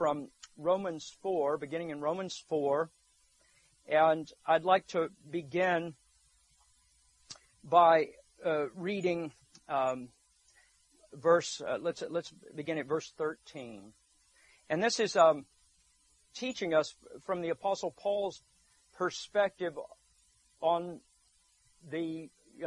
from Romans 4, beginning in Romans 4. And I'd like to begin by reading let's begin at verse 13. And this is teaching us from the Apostle Paul's perspective on the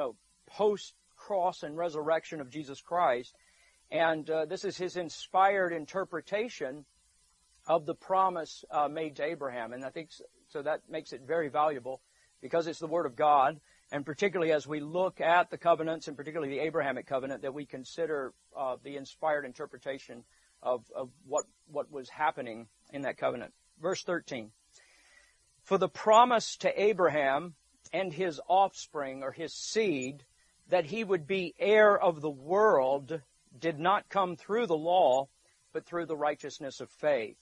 post-cross and resurrection of Jesus Christ. And this is his inspired interpretation of the promise made to Abraham. And I think so that makes it very valuable because it's the Word of God. And particularly as we look at the covenants, and particularly the Abrahamic covenant, that we consider the inspired interpretation of what was happening in that covenant. Verse 13. For the promise to Abraham and his offspring, or his seed, that he would be heir of the world, did not come through the law, but through the righteousness of faith.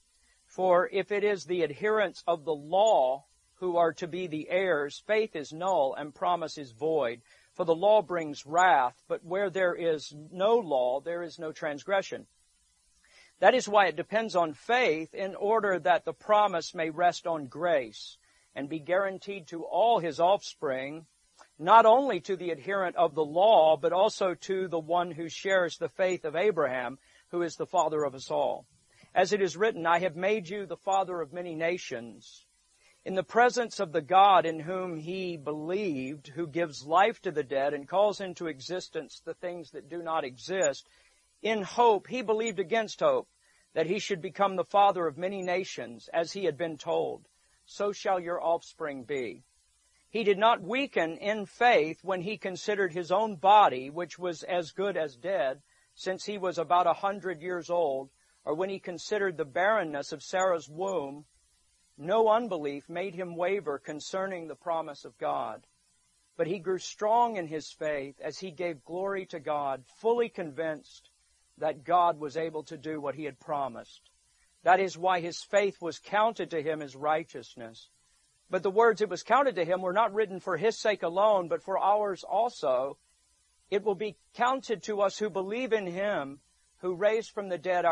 For if it is the adherents of the law who are to be the heirs, faith is null and promise is void. For the law brings wrath, but where there is no law, there is no transgression. That is why it depends on faith, in order that the promise may rest on grace and be guaranteed to all his offspring, not only to the adherent of the law, but also to the one who shares the faith of Abraham, who is the father of us all. As it is written, I have made you the father of many nations, in the presence of the God in whom he believed, who gives life to the dead and calls into existence the things that do not exist. In hope, he believed against hope, that he should become the father of many nations, as he had been told. So shall your offspring be. He did not weaken in faith when he considered his own body, which was as good as dead, since he was about 100 years old, or when he considered the barrenness of Sarah's womb. No unbelief made him waver concerning the promise of God. But he grew strong in his faith as he gave glory to God, fully convinced that God was able to do what he had promised. That is why his faith was counted to him as righteousness. But the words "it was counted to him" were not written for his sake alone, but for ours also. It will be counted to us who believe in him, who raised from the dead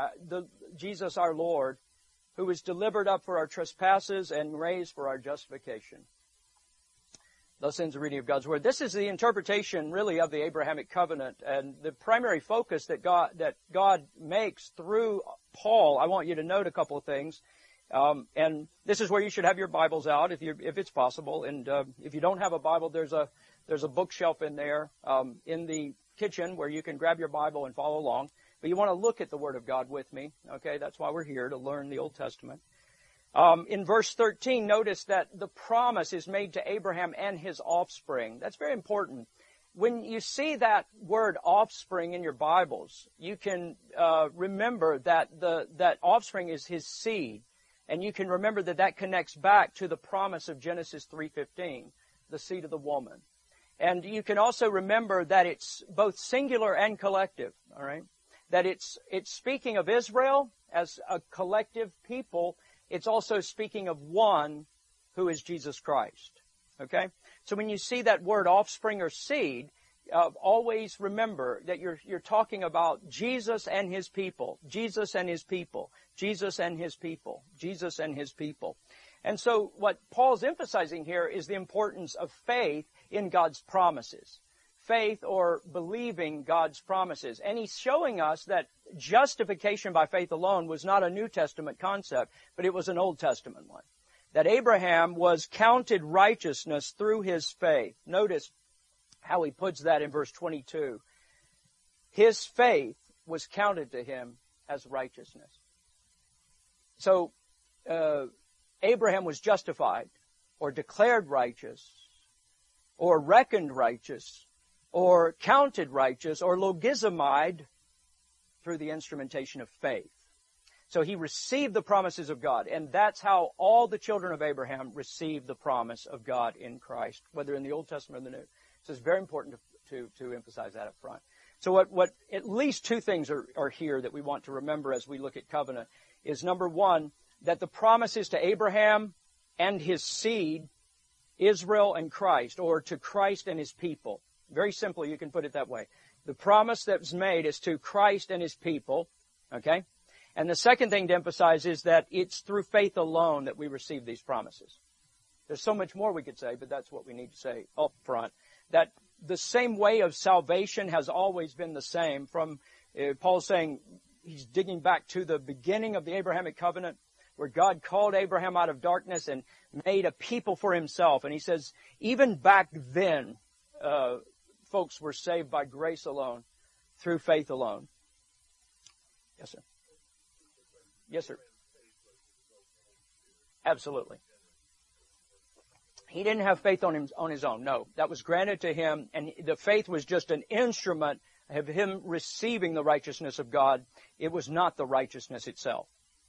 Jesus our Lord, who was delivered up for our trespasses and raised for our justification. Thus ends the reading of God's Word. This is the interpretation, really, of the Abrahamic covenant, and the primary focus that God makes through Paul. I want you to note a couple of things, and this is where you should have your Bibles out, if it's possible. And if you don't have a Bible, there's a bookshelf in there in the kitchen where you can grab your Bible and follow along. But you want to look at the Word of God with me. Okay, that's why we're here, to learn the Old Testament. In verse 13, notice that the promise is made to Abraham and his offspring. That's very important. When you see that word offspring in your Bibles, you can remember that that offspring is his seed. And you can remember that connects back to the promise of Genesis 3:15, the seed of the woman. And you can also remember that it's both singular and collective, all right? That it's speaking of Israel as a collective people. It's also speaking of one who is Jesus Christ. Okay? So when you see that word offspring or seed, always remember that you're talking about Jesus and his people. Jesus and his people. Jesus and his people. Jesus and his people. And so what Paul's emphasizing here is the importance of faith in God's promises. Faith, or believing God's promises. And he's showing us that justification by faith alone was not a New Testament concept, but it was an Old Testament one. That Abraham was counted righteousness through his faith. Notice how he puts that in verse 22. His faith was counted to him as righteousness. So, Abraham was justified, or declared righteous, or reckoned righteous, or counted righteous, or logizomai through the instrumentation of faith. So he received the promises of God, and that's how all the children of Abraham received the promise of God in Christ, whether in the Old Testament or the New. So it's very important to emphasize that up front. So what at least two things are here that we want to remember as we look at covenant is, number one, that the promises to Abraham and his seed, Israel and Christ, or to Christ and his people. Very simply, you can put it that way. The promise that was made is to Christ and his people, okay? And the second thing to emphasize is that it's through faith alone that we receive these promises. There's so much more we could say, but that's what we need to say up front. That the same way of salvation has always been the same. From Paul's saying, he's digging back to the beginning of the Abrahamic covenant, where God called Abraham out of darkness and made a people for himself. And he says, even back then, folks were saved by grace alone, through faith alone. Yes, sir. Yes, sir. Absolutely. He didn't have faith on his own. No, that was granted to him, and the faith was just an instrument of him receiving the righteousness of God. It was not the righteousness itself.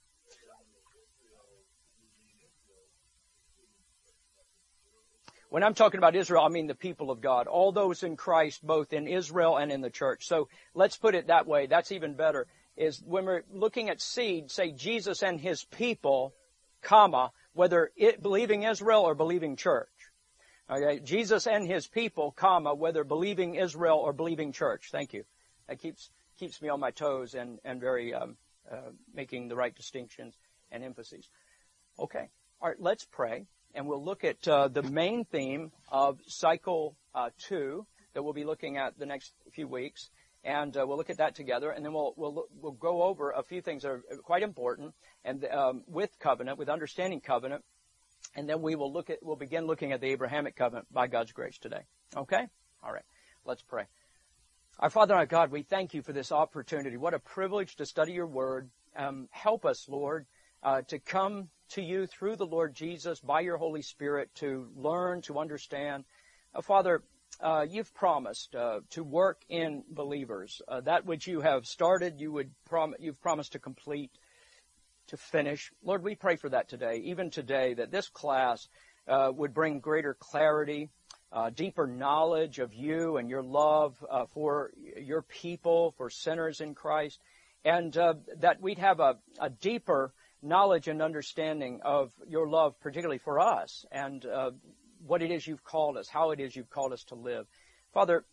When I'm talking about Israel, I mean the people of God. All those in Christ, both in Israel and in the church. So let's put it that way. That's even better. Is when we're looking at seed, say Jesus and his people, comma, whether believing Israel or believing church. Okay, Jesus and his people, comma, whether believing Israel or believing church. Thank you. That keeps me on my toes and very making the right distinctions and emphases. Okay. All right, let's pray. And we'll look at the main theme of cycle 2 that we'll be looking at the next few weeks. And we'll look at that together, and then we'll go over a few things that are quite important, and with covenant, with understanding covenant, and then we'll begin looking at the Abrahamic covenant by God's grace today. Okay? All right. Let's pray. Our Father and our God, we thank you for this opportunity. What a privilege to study your word. Help us, Lord, to come to you through the Lord Jesus by your Holy Spirit to learn, to understand. Father, you've promised to work in believers. That which you have started, you've promised to complete, to finish. Lord, we pray for that today, even today, that this class would bring greater clarity, deeper knowledge of you and your love for your people, for sinners in Christ, and that we'd have a deeper knowledge and understanding of your love, particularly for us, and what it is you've called us, how it is you've called us to live. Father,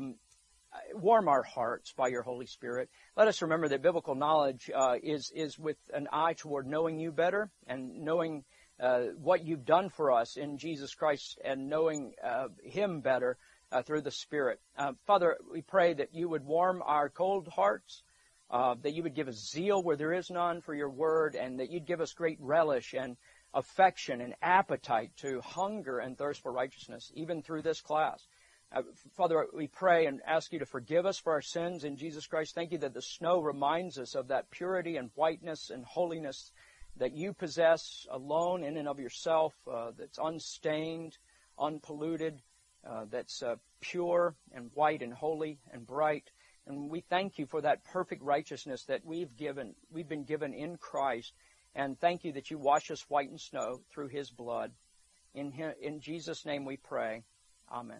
warm our hearts by your Holy Spirit. Let us remember that biblical knowledge is with an eye toward knowing you better and knowing what you've done for us in Jesus Christ and knowing him better through the Spirit. Father, we pray that you would warm our cold hearts, that you would give us zeal where there is none for your word, and that you'd give us great relish and affection and appetite to hunger and thirst for righteousness, even through this class. Father, we pray and ask you to forgive us for our sins in Jesus Christ. Thank you that the snow reminds us of that purity and whiteness and holiness that you possess alone in and of yourself, that's unstained, unpolluted, that's pure and white and holy and bright. And we thank you for that perfect righteousness that we've been given in Christ. And thank you that you wash us white in snow through his blood. In Jesus' name we pray. Amen.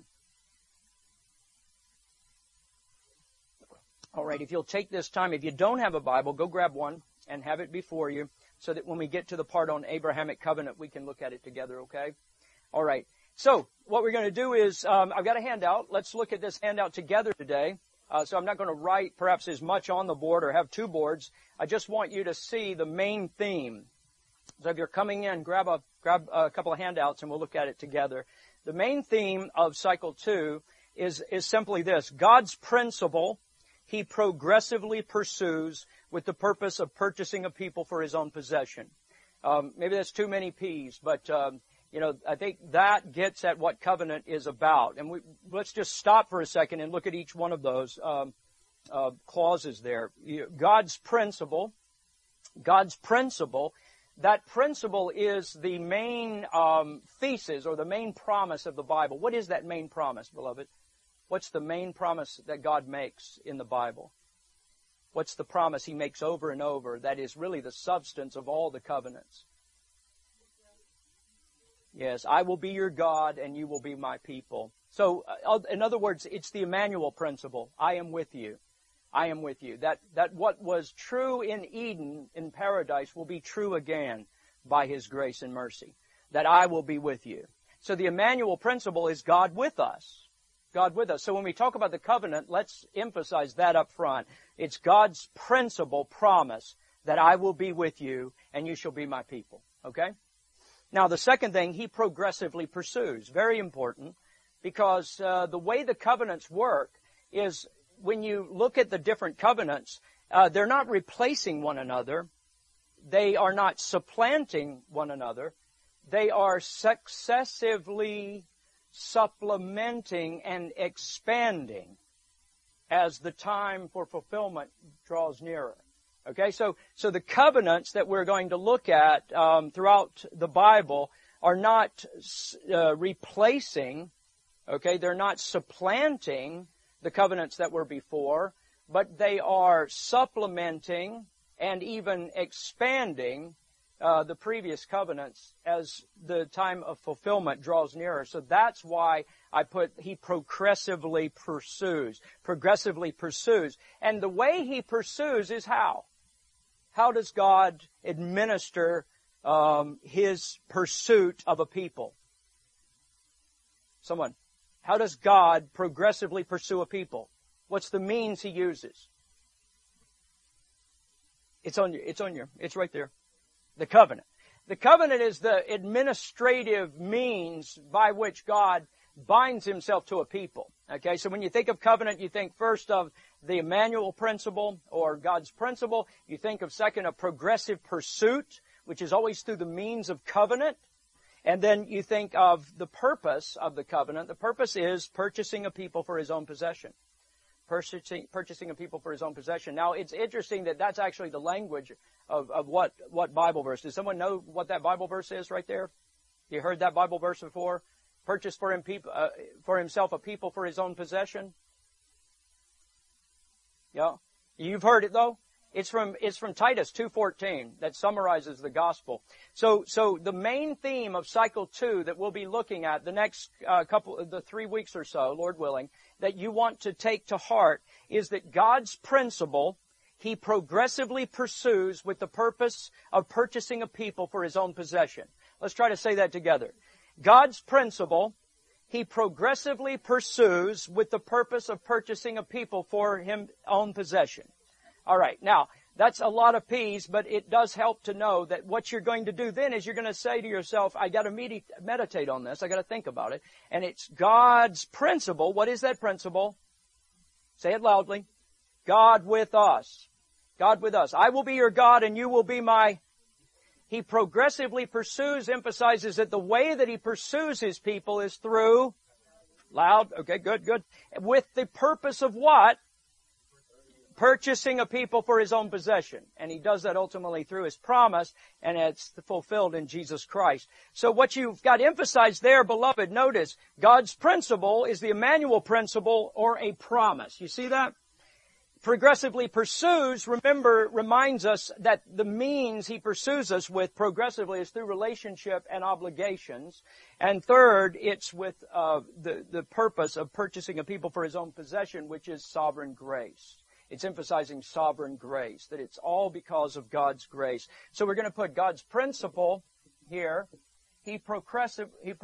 All right, if you'll take this time, if you don't have a Bible, go grab one and have it before you so that when we get to the part on Abrahamic covenant, we can look at it together, okay? All right. So what we're going to do is, I've got a handout. Let's look at this handout together today. So I'm not going to write perhaps as much on the board or have two boards. I just want you to see the main theme. So if you're coming in, grab a couple of handouts and we'll look at it together. The main theme of cycle 2 is simply this: God's principle he progressively pursues with the purpose of purchasing a people for his own possession. Maybe that's too many P's, but I think that gets at what covenant is about. And let's just stop for a second and look at each one of those clauses there. God's principle, that principle is the main thesis or the main promise of the Bible. What is that main promise, beloved? What's the main promise that God makes in the Bible? What's the promise he makes over and over that is really the substance of all the covenants? Yes, I will be your God and you will be my people. So, in other words, it's the Emmanuel principle. I am with you. I am with you. That what was true in Eden, in paradise, will be true again by his grace and mercy. That I will be with you. So the Emmanuel principle is God with us. God with us. So when we talk about the covenant, let's emphasize that up front. It's God's principle promise that I will be with you and you shall be my people. Okay? Now, the second thing, He progressively pursues. Very important, because the way the covenants work is when you look at the different covenants, they're not replacing one another. They are not supplanting one another. They are successively supplementing and expanding as the time for fulfillment draws nearer. Okay, so the covenants that we're going to look at throughout the Bible are not replacing, okay, they're not supplanting the covenants that were before, but they are supplementing and even expanding the previous covenants as the time of fulfillment draws nearer. So that's why I put He progressively pursues. Progressively pursues. And the way He pursues is how? How does God administer His pursuit of a people? Someone. How does God progressively pursue a people? What's the means He uses? It's right there. The covenant. The covenant is the administrative means by which God binds Himself to a people. Okay, so when you think of covenant, you think first of the Emmanuel principle, or God's principle. You think of second, of progressive pursuit, which is always through the means of covenant. And then you think of the purpose of the covenant. The purpose is purchasing a people for His own possession. Purchasing a people for His own possession. Now, it's interesting that that's actually the language of what Bible verse. Does someone know what that Bible verse is right there? You heard that Bible verse before? Purchase for Himself a people for His own possession. Yeah, you've heard it though. It's from Titus 2:14 that summarizes the gospel. So the main theme of cycle 2 that we'll be looking at the next the 3 weeks or so, Lord willing, that you want to take to heart is that God's principle He progressively pursues with the purpose of purchasing a people for His own possession. Let's try to say that together. God's principle He progressively pursues with the purpose of purchasing a people for His own possession. All right. Now, that's a lot of P's, but it does help to know that what you're going to do then is you're going to say to yourself, I got to meditate on this. I got to think about it. And it's God's principle. What is that principle? Say it loudly. God with us. God with us. I will be your God and you will be my. He progressively pursues, emphasizes that the way that He pursues His people is through, loud, okay, good. With the purpose of what? Purchasing a people for His own possession. And He does that ultimately through His promise, and it's fulfilled in Jesus Christ. So what you've got emphasized there, beloved, notice, God's principle is the Emmanuel principle, or a promise. You see that? Progressively pursues, remember, reminds us that the means He pursues us with progressively is through relationship and obligations. And third, it's with the purpose of purchasing a people for His own possession, which is sovereign grace. It's emphasizing sovereign grace, that it's all because of God's grace. So we're going to put God's principle here. He progressively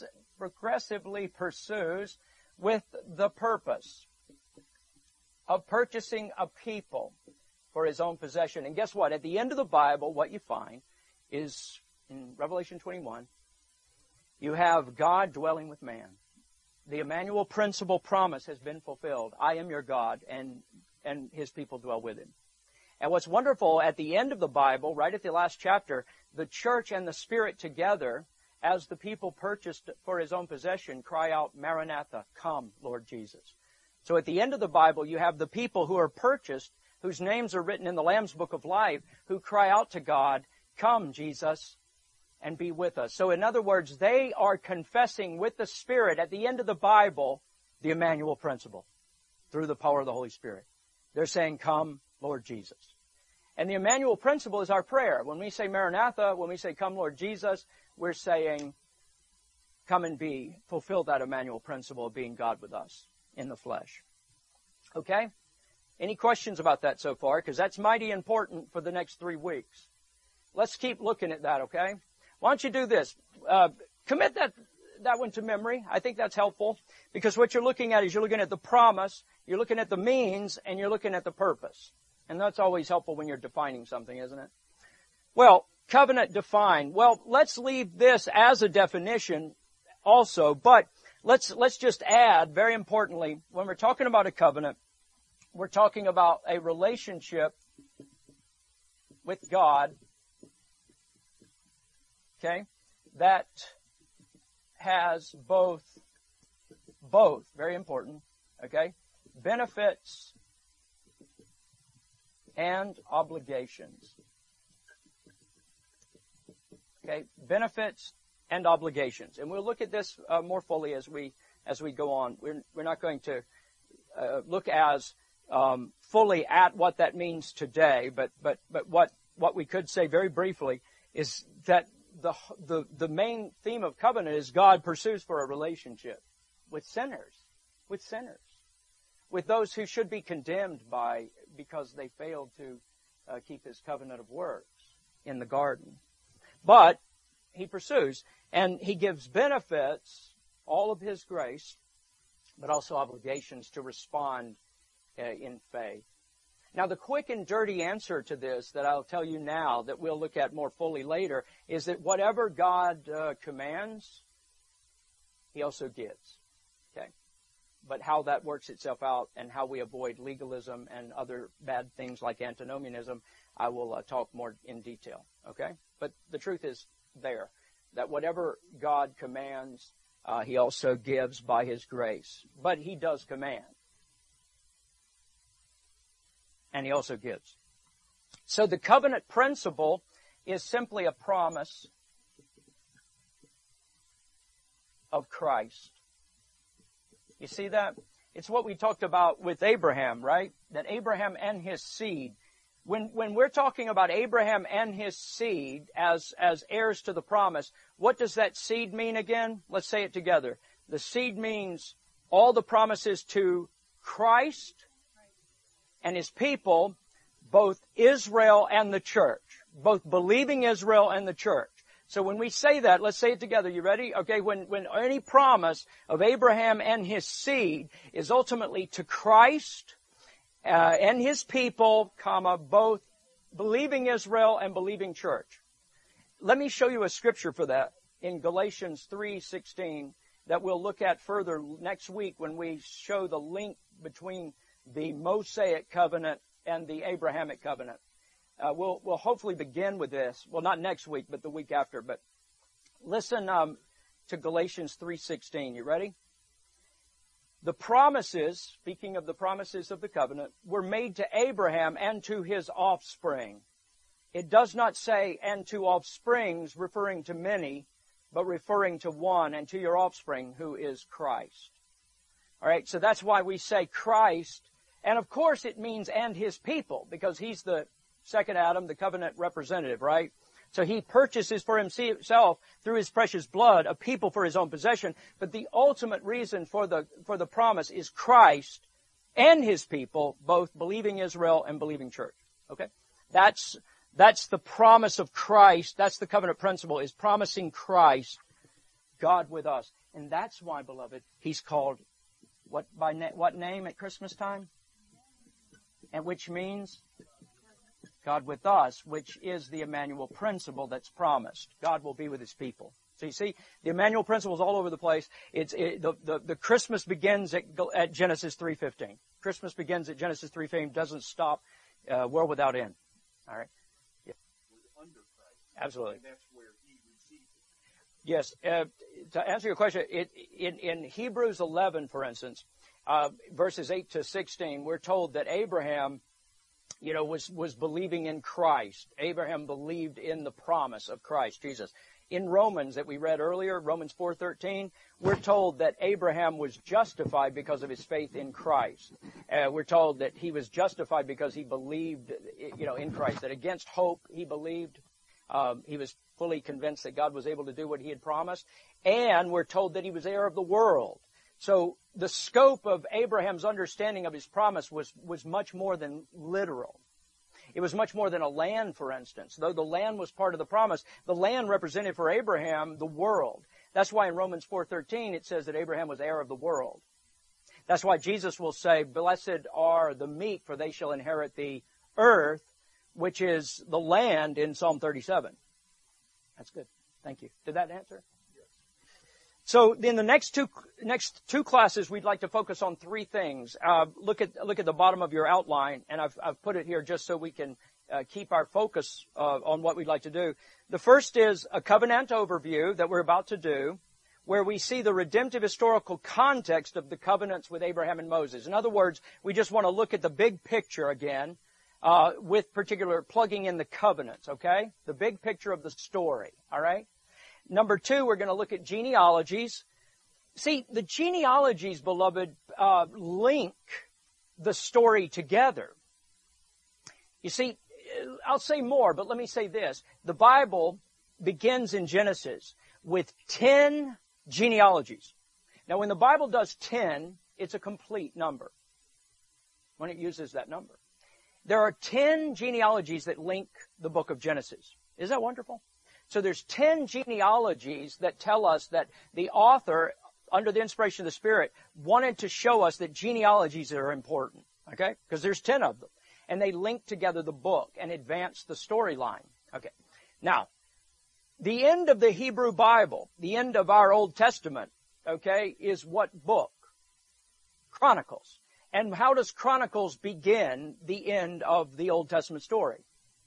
pursues with the purpose of purchasing a people for His own possession. And guess what? At the end of the Bible, what you find is, in Revelation 21, you have God dwelling with man. The Emmanuel principle promise has been fulfilled. I am your God, and His people dwell with Him. And what's wonderful, at the end of the Bible, right at the last chapter, the church and the Spirit together, as the people purchased for His own possession, cry out, Maranatha, come, Lord Jesus. So at the end of the Bible, you have the people who are purchased, whose names are written in the Lamb's Book of Life, who cry out to God, come, Jesus, and be with us. So in other words, they are confessing with the Spirit at the end of the Bible the Emmanuel principle through the power of the Holy Spirit. They're saying, come, Lord Jesus. And the Emmanuel principle is our prayer. When we say Maranatha, when we say, come, Lord Jesus, we're saying, come and fulfill that Emmanuel principle of being God with us in the flesh. Okay? Any questions about that so far? Because that's mighty important for the next 3 weeks. Let's keep looking at that, okay? Why don't you do this? Commit that one to memory. I think that's helpful. Because what you're looking at is you're looking at the promise, you're looking at the means, and you're looking at the purpose. And that's always helpful when you're defining something, isn't it? Well, covenant defined. Well, let's leave this as a definition also, but let's just add, very importantly, when we're talking about a covenant, we're talking about a relationship with God, okay, that has both, very important, okay, benefits and obligations. Okay, benefits and obligations. And we'll look at this more fully as we go on. We're not going to look as fully at what that means today, but what we could say very briefly is that the main theme of covenant is God pursues for a relationship with sinners, with those who should be condemned because they failed to keep His covenant of works in the garden. But He pursues, and He gives benefits, all of His grace, but also obligations to respond in faith. Now, the quick and dirty answer to this that I'll tell you now, that we'll look at more fully later, is that whatever God commands, He also gives. Okay? But how that works itself out and how we avoid legalism and other bad things like antinomianism, I will talk more in detail. Okay? But the truth is there, that whatever God commands, He also gives by His grace. But He does command. And He also gives. So the covenant principle is simply a promise of Christ. You see that? It's what we talked about with Abraham, right? That Abraham and his seed. When we're talking about Abraham and his seed as heirs to the promise, what does that seed mean again? Let's say it together. The seed means all the promises to Christ and His people, both Israel and the church, both believing Israel and the church. So when we say that, let's say it together. You ready? Okay, when any promise of Abraham and his seed is ultimately to Christ and His people, both believing Israel and believing church. Let me show you a scripture for that in Galatians 3:16 that we'll look at further next week when we show the link between the Mosaic covenant and the Abrahamic covenant. We'll hopefully begin with this. Well, not next week, but the week after. But listen to Galatians 3:16. You ready? The promises, speaking of the promises of the covenant, were made to Abraham and to his offspring. It does not say, and to offsprings, referring to many, but referring to one, and to your offspring, who is Christ. All right, so that's why we say Christ. And of course it means and His people, because He's the second Adam, the covenant representative, right? So He purchases for Himself, through His precious blood, a people for His own possession. But the ultimate reason for the promise is Christ and His people, both believing Israel and believing church. Okay? That's the promise of Christ. That's the covenant principle, is promising Christ, God with us. And that's why, beloved, He's called what name at Christmas time? And which means God with us, which is the Emmanuel principle that's promised. God will be with His people. So you see, the Emmanuel principle is all over the place. The Christmas begins at Genesis 3:15. Christmas begins at Genesis 3:15, doesn't stop, world without end. All right? Yeah. Under Christ. Absolutely. And that's where He receives it. Yes. To answer your question, in Hebrews 11, for instance, verses 8 to 16, we're told that Abraham, was believing in Christ. Abraham believed in the promise of Christ Jesus. In Romans that we read earlier, Romans 4:13, we're told that Abraham was justified because of his faith in Christ. We're told that he was justified because he believed, in Christ. That against hope he believed. He was fully convinced that God was able to do what He had promised. And we're told that he was heir of the world. So the scope of Abraham's understanding of his promise was much more than literal. It was much more than a land, for instance. Though the land was part of the promise, the land represented for Abraham the world. That's why in Romans 4:13 it says that Abraham was heir of the world. That's why Jesus will say, "Blessed are the meek, for they shall inherit the earth, which is the land in Psalm 37. That's good. Thank you. Did that answer? Yes. So in the next two classes, we'd like to focus on three things. Look at the bottom of your outline, and I've put it here just so we can keep our focus on what we'd like to do. The first is a covenant overview that we're about to do, where we see the redemptive historical context of the covenants with Abraham and Moses. In other words, we just want to look at the big picture again, with particular plugging in the covenants, okay? The big picture of the story, all right? Number two, we're going to look at genealogies. See, the genealogies, beloved, link the story together. You see, I'll say more, but let me say this. The Bible begins in Genesis with 10 genealogies. Now, when the Bible does 10, it's a complete number when it uses that number. There are 10 genealogies that link the book of Genesis. Is that wonderful? So there's 10 genealogies that tell us that the author, under the inspiration of the Spirit, wanted to show us that genealogies are important. Okay? Because there's 10 of them. And they link together the book and advance the storyline. Okay. Now, the end of the Hebrew Bible, the end of our Old Testament, okay, is what book? Chronicles. And how does Chronicles begin the end of the Old Testament story?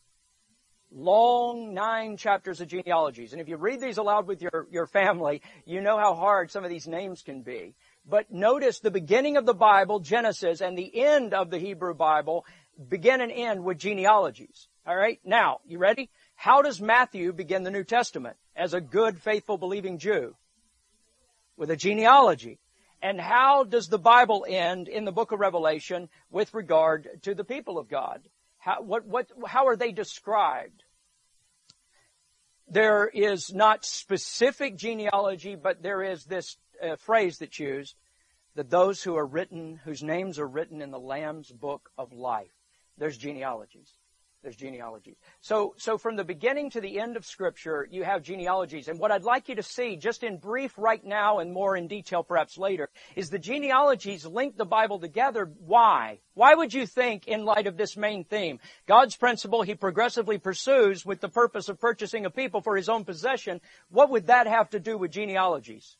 Long 9 chapters of genealogies. And if you read these aloud with your family, you know how hard some of these names can be. But notice the beginning of the Bible, Genesis, and the end of the Hebrew Bible begin and end with genealogies. All right? Now, you ready? How does Matthew begin the New Testament as a good, faithful, believing Jew? With a genealogy. And how does the Bible end in the book of Revelation with regard to the people of God? How are they described? There is not specific genealogy, but there is this phrase that's used, that those who are written, whose names are written in the Lamb's book of life. There's genealogies. There's genealogies. So from the beginning to the end of Scripture, you have genealogies. And what I'd like you to see, just in brief right now and more in detail perhaps later, is the genealogies link the Bible together. Why? Why would you think, in light of this main theme, God's principle He progressively pursues with the purpose of purchasing a people for His own possession, what would that have to do with genealogies?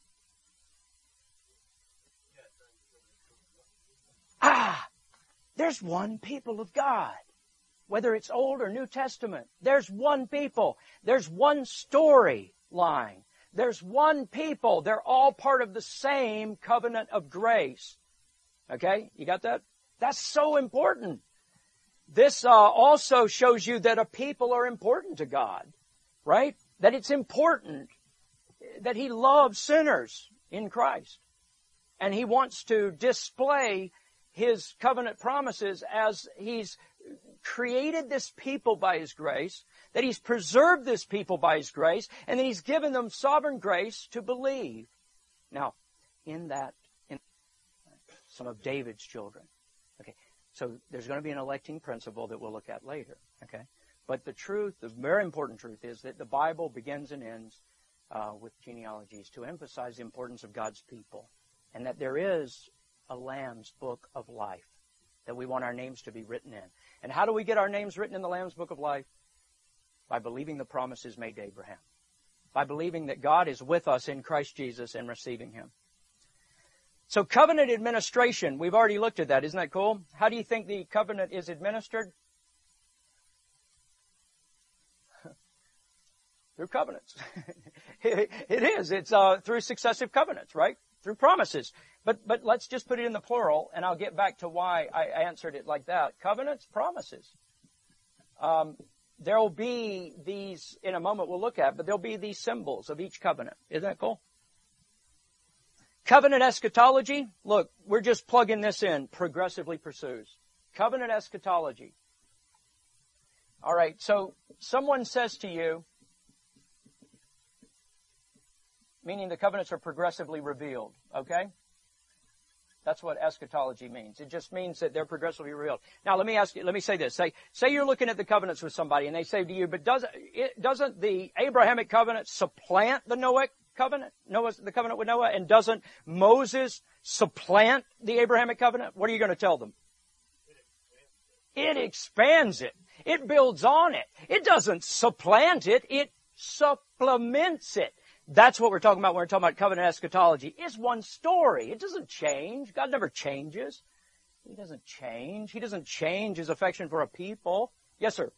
There's one people of God. Whether it's Old or New Testament, there's one people. There's one story line. There's one people. They're all part of the same covenant of grace. Okay? You got that? That's so important. This also shows you that a people are important to God. Right? That it's important that He loves sinners in Christ. And He wants to display His covenant promises as He's created this people by His grace, that He's preserved this people by His grace, and that He's given them sovereign grace to believe. Now, in some of David's children. Okay, so there's going to be an electing principle that we'll look at later. Okay, but the truth, the very important truth, is that the Bible begins and ends with genealogies to emphasize the importance of God's people, and that there is a Lamb's book of life that we want our names to be written in. And how do we get our names written in the Lamb's book of life? By believing the promises made to Abraham. By believing that God is with us in Christ Jesus and receiving Him. So covenant administration, we've already looked at that. Isn't that cool? How do you think the covenant is administered? Through covenants. It is. It's through successive covenants, right? Through promises. But let's just put it in the plural, and I'll get back to why I answered it like that. Covenants, promises. There will be these, in a moment we'll look at, but there'll be these symbols of each covenant. Isn't that cool? Covenant eschatology, look, we're just plugging this in, progressively pursues. Covenant eschatology. All right, so someone says to you, meaning the covenants are progressively revealed, okay? That's what eschatology means. It just means that they're progressively revealed. Now, let me say this. Say you're looking at the covenants with somebody and they say to you, but doesn't the Abrahamic covenant supplant the Noahic covenant? The covenant with Noah? And doesn't Moses supplant the Abrahamic covenant? What are you going to tell them? It expands it. It builds on it. It doesn't supplant it. It supplements it. That's what we're talking about when we're talking about covenant eschatology. It's one story. It doesn't change. God never changes. He doesn't change. He doesn't change His affection for a people. Yes, sir.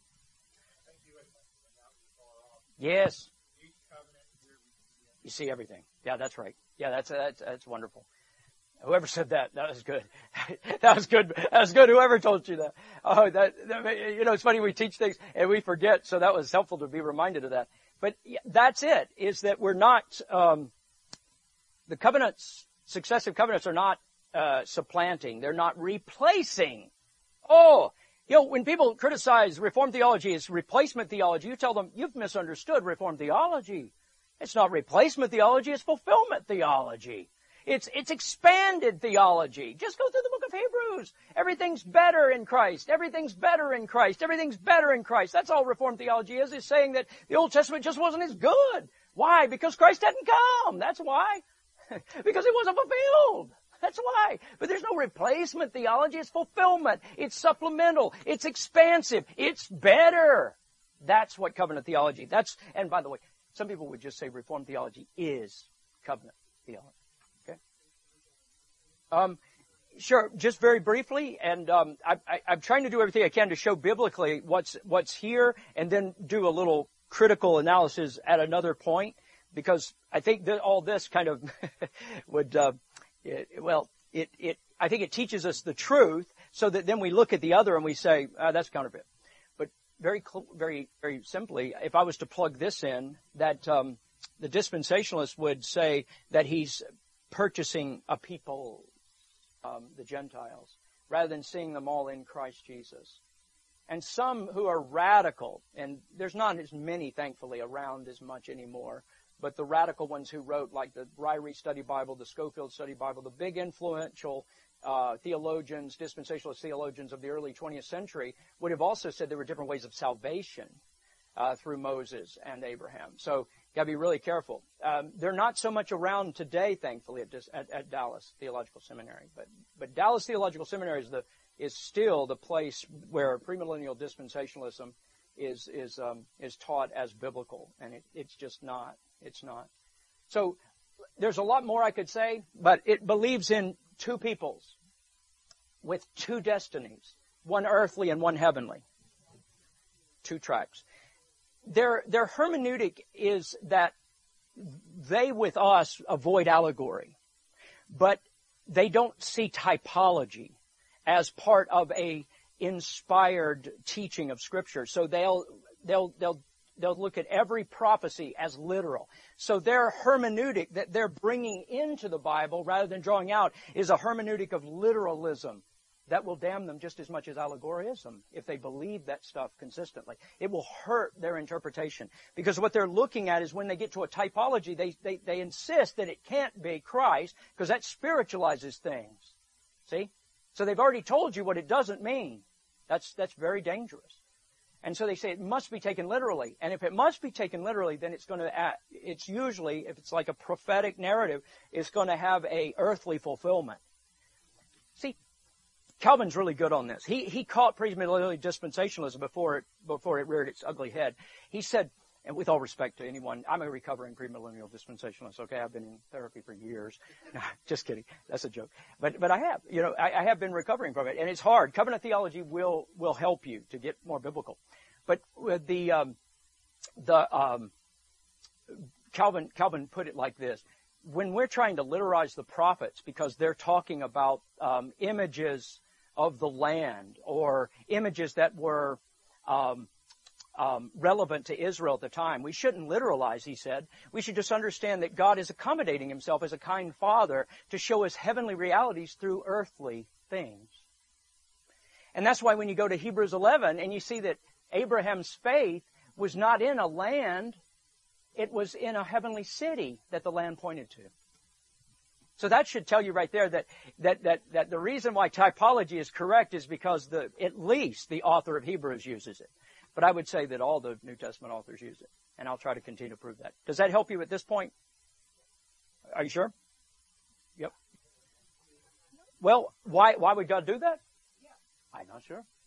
Yes. You see everything. Yeah, that's right. Yeah, that's wonderful. Whoever said that was good. That was good. That was good. Whoever told you that. Oh, it's funny, we teach things and we forget, so that was helpful to be reminded of that. But that's it, is that we're not, the covenants, successive covenants are not supplanting. They're not replacing. When people criticize Reformed theology as replacement theology, you tell them, you've misunderstood Reformed theology. It's not replacement theology, it's fulfillment theology. It's expanded theology. Just go through the book of Hebrews. Everything's better in Christ. Everything's better in Christ. Everything's better in Christ. That's all Reformed theology is saying that the Old Testament just wasn't as good. Why? Because Christ hadn't come. That's why. Because it wasn't fulfilled. That's why. But there's no replacement theology. It's fulfillment. It's supplemental. It's expansive. It's better. That's what covenant theology. And by the way, some people would just say Reformed theology is covenant theology. Sure, just very briefly, and I'm trying to do everything I can to show biblically what's here, and then do a little critical analysis at another point, because I think that all this kind of would, I think it teaches us the truth, so that then we look at the other and we say, that's counterfeit. But very, very, very simply, if I was to plug this in, that the dispensationalist would say that he's purchasing a people. The Gentiles, rather than seeing them all in Christ Jesus. And some who are radical, and there's not as many, thankfully, around as much anymore, but the radical ones who wrote, like the Ryrie Study Bible, the Scofield Study Bible, the big influential theologians, dispensationalist theologians of the early 20th century, would have also said there were different ways of salvation through Moses and Abraham. So got to be really careful. They're not so much around today, thankfully, at Dallas Theological Seminary. But Dallas Theological Seminary is still the place where premillennial dispensationalism is taught as biblical, and it's just not. It's not. So there's a lot more I could say, but it believes in two peoples with two destinies, one earthly and one heavenly. Two tracks. Their hermeneutic is that they with us avoid allegory, but they don't see typology as part of a inspired teaching of Scripture. So they'll look at every prophecy as literal. So their hermeneutic that they're bringing into the Bible rather than drawing out is a hermeneutic of literalism. That will damn them just as much as allegorism if they believe that stuff consistently. It will hurt their interpretation. Because what they're looking at is when they get to a typology, they insist that it can't be Christ because that spiritualizes things. See? So they've already told you what it doesn't mean. That's very dangerous. And so they say it must be taken literally. And if it must be taken literally, then it's usually, if it's like a prophetic narrative, it's going to have a earthly fulfillment. See, Calvin's really good on this. He caught premillennial dispensationalism before it reared its ugly head. He said, and with all respect to anyone, I'm a recovering premillennial dispensationalist. Okay, I've been in therapy for years. No, just kidding. That's a joke. But I have. I have been recovering from it, and it's hard. Covenant theology will help you to get more biblical. But with Calvin put it like this: when we're trying to literarize the prophets because they're talking about images of the land or images that were relevant to Israel at the time, we shouldn't literalize, he said. We should just understand that God is accommodating himself as a kind father to show us heavenly realities through earthly things. And that's why when you go to Hebrews 11 and you see that Abraham's faith was not in a land, it was in a heavenly city that the land pointed to. So that should tell you right there that the reason why typology is correct is because at least the author of Hebrews uses it. But I would say that all the New Testament authors use it. And I'll try to continue to prove that. Does that help you at this point? Are you sure? Yep. Well, why would God do that? I'm not sure.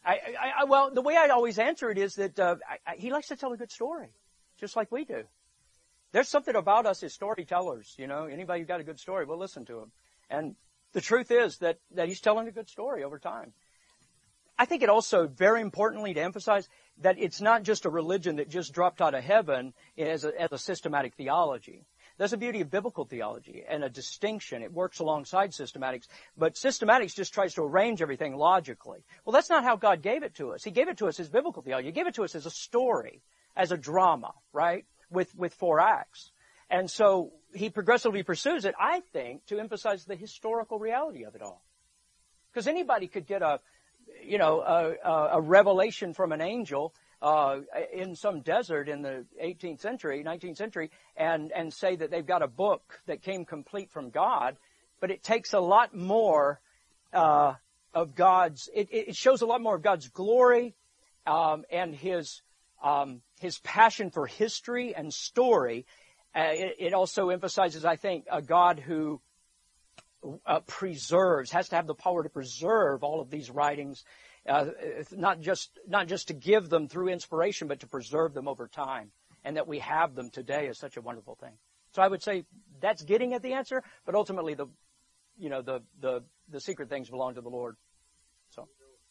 Well, the way I always answer it is that he likes to tell a good story, just like we do. There's something about us as storytellers, you know. Anybody who's got a good story, we'll listen to him. And the truth is that he's telling a good story over time. I think it also, very importantly, to emphasize that it's not just a religion that just dropped out of heaven as a systematic theology. There's a beauty of biblical theology and a distinction. It works alongside systematics. But systematics just tries to arrange everything logically. Well, that's not how God gave it to us. He gave it to us as biblical theology. He gave it to us as a story, as a drama, right? With 4 acts. And so he progressively pursues it, I think, to emphasize the historical reality of it all. Because anybody could get a revelation from an angel in some desert in the 18th century, 19th century, and say that they've got a book that came complete from God, but it takes a lot more of God's, it shows a lot more of God's glory and His passion for history and story. It also emphasizes, I think, a God who preserves, has to have the power to preserve all of these writings, not just to give them through inspiration, but to preserve them over time. And that we have them today is such a wonderful thing. So I would say that's getting at the answer, but ultimately the secret things belong to the Lord. So,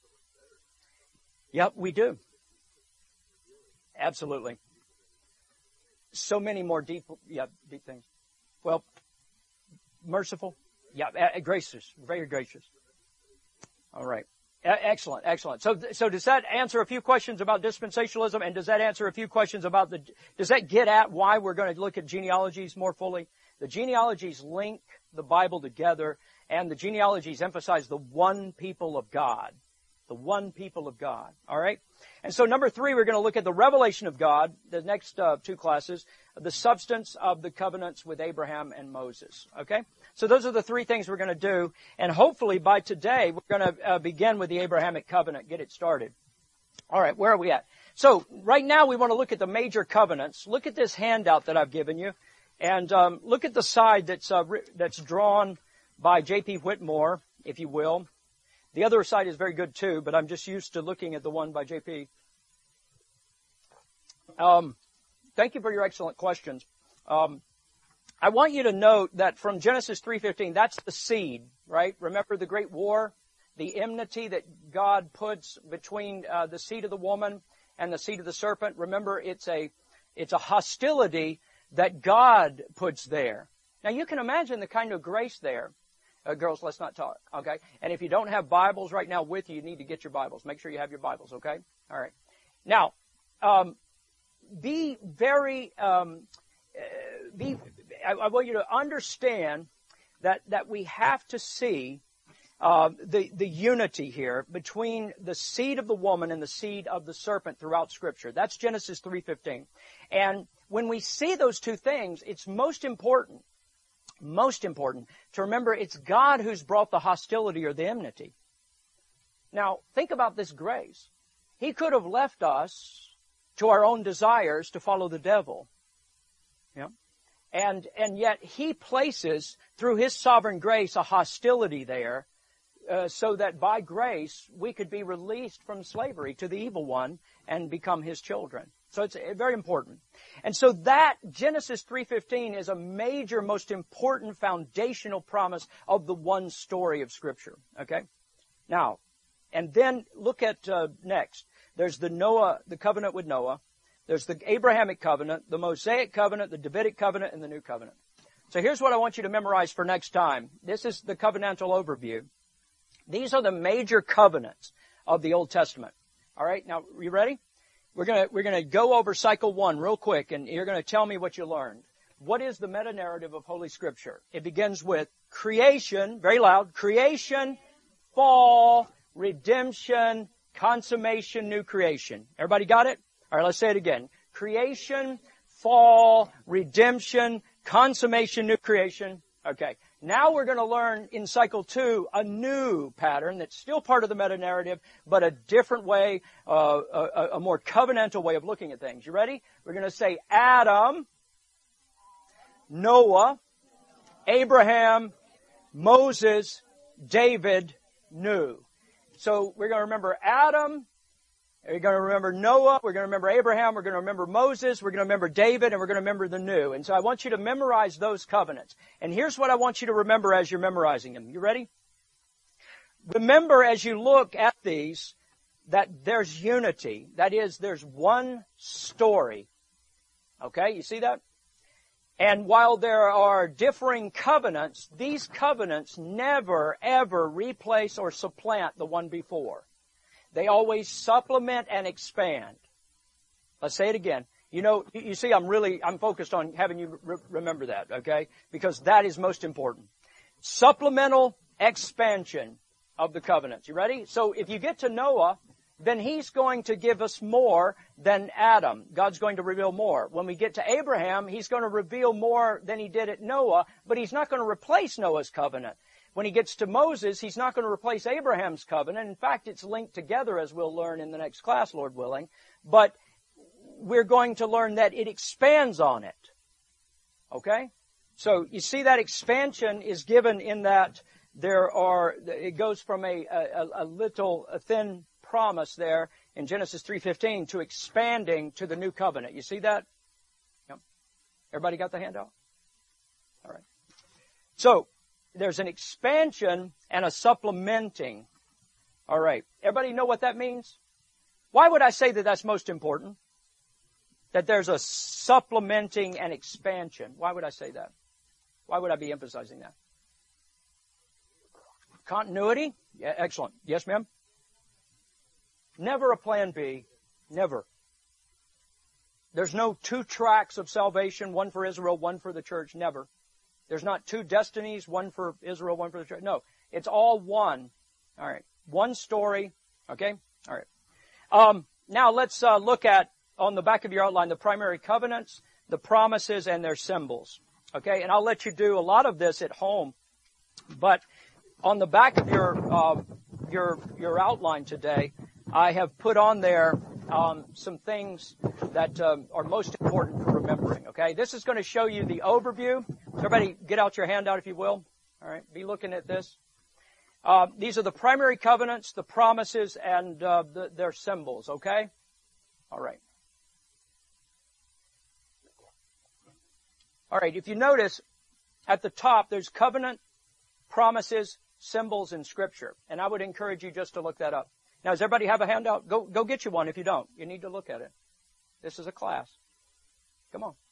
yep, we do. Absolutely. So many more deep things. Well, merciful. Yeah, gracious, very gracious. All right. Excellent, excellent. So does that answer a few questions about dispensationalism, and does that answer a few questions about does that get at why we're going to look at genealogies more fully? The genealogies link the Bible together, and the genealogies emphasize the one people of God. The one people of God. All right? And so number 3, we're going to look at the revelation of God, the next 2 classes, the substance of the covenants with Abraham and Moses. Okay? So those are the 3 things we're going to do. And hopefully by today, we're going to begin with the Abrahamic covenant, get it started. All right, where are we at? So right now we want to look at the major covenants. Look at this handout that I've given you. And look at the side that's drawn by J.P. Whitmore, if you will. The other side is very good too, but I'm just used to looking at the one by J.P. Thank you for your excellent questions. I want you to note that from Genesis 3:15, that's the seed, right? Remember the great war, the enmity that God puts between the seed of the woman and the seed of the serpent. Remember, it's a hostility that God puts there. Now you can imagine the kind of grace there. Girls, let's not talk, okay? And if you don't have Bibles right now with you, you need to get your Bibles. Make sure you have your Bibles, okay? All right. Now, be very, I want you to understand that we have to see the unity here between the seed of the woman and the seed of the serpent throughout Scripture. That's Genesis 3:15. And when we see those 2 things, it's most important to remember it's God who's brought the hostility or the enmity. Now, think about this grace. He could have left us to our own desires to follow the devil. Yeah? And yet He places, through His sovereign grace, a hostility there so that by grace we could be released from slavery to the evil one and become His children. So it's very important. And so that Genesis 3:15 is a major, most important foundational promise of the one story of Scripture. Okay? Now, and then look at next. There's the covenant with Noah. There's the Abrahamic covenant, the Mosaic covenant, the Davidic covenant, and the New covenant. So here's what I want you to memorize for next time. This is the covenantal overview. These are the major covenants of the Old Testament. All right? Now, are you ready? We're going to go over cycle 1 real quick, and you're going to tell me what you learned. What is the meta-narrative of Holy Scripture? It begins with creation, very loud, creation, fall, redemption, consummation, new creation. Everybody got it? All right, let's say it again. Creation, fall, redemption, consummation, new creation. Okay. Now we're going to learn in cycle 2 a new pattern that's still part of the meta-narrative, but a different way, a more covenantal way of looking at things. You ready? We're going to say Adam, Noah, Abraham, Moses, David, new. So we're going to remember Adam. We're going to remember Noah. We're going to remember Abraham. We're going to remember Moses. We're going to remember David. And we're going to remember the new. And so I want you to memorize those covenants. And here's what I want you to remember as you're memorizing them. You ready? Remember as you look at these that there's unity. That is, there's one story. Okay, you see that? And while there are differing covenants, these covenants never, ever replace or supplant the one before. They always supplement and expand. Let's say it again. You know, you see, I'm focused on having you remember that, okay? Because that is most important. Supplemental expansion of the covenants. You ready? So if you get to Noah, then he's going to give us more than Adam. God's going to reveal more. When we get to Abraham, he's going to reveal more than he did at Noah, but he's not going to replace Noah's covenant. When he gets to Moses, he's not going to replace Abraham's covenant. In fact, it's linked together, as we'll learn in the next class, Lord willing. But we're going to learn that it expands on it. Okay? So you see that expansion is given in that it goes from a thin promise there in Genesis 3:15 to expanding to the new covenant. You see that? Yep. Everybody got the handout? All right. So there's an expansion and a supplementing. All right. Everybody know what that means? Why would I say that that's most important? That there's a supplementing and expansion. Why would I say that? Why would I be emphasizing that? Continuity? Yeah, excellent. Yes, ma'am? Never a plan B. Never. There's no two tracks of salvation, one for Israel, one for the church. Never. There's not two destinies, one for Israel, one for the church. No. It's all one. All right. One story. Okay? All right. Now let's look at, on the back of your outline, the primary covenants, the promises, and their symbols. Okay? And I'll let you do a lot of this at home. But on the back of your outline today, I have put on there some things that are most important for remembering, okay? This is going to show you the overview. So everybody get out your handout, if you will. All right, be looking at this. These are the primary covenants, the promises, and their symbols, okay? All right. All right, if you notice, at the top, there's covenant, promises, symbols in Scripture. And I would encourage you just to look that up. Now, does everybody have a handout? Go get you one if you don't. You need to look at it. This is a class. Come on.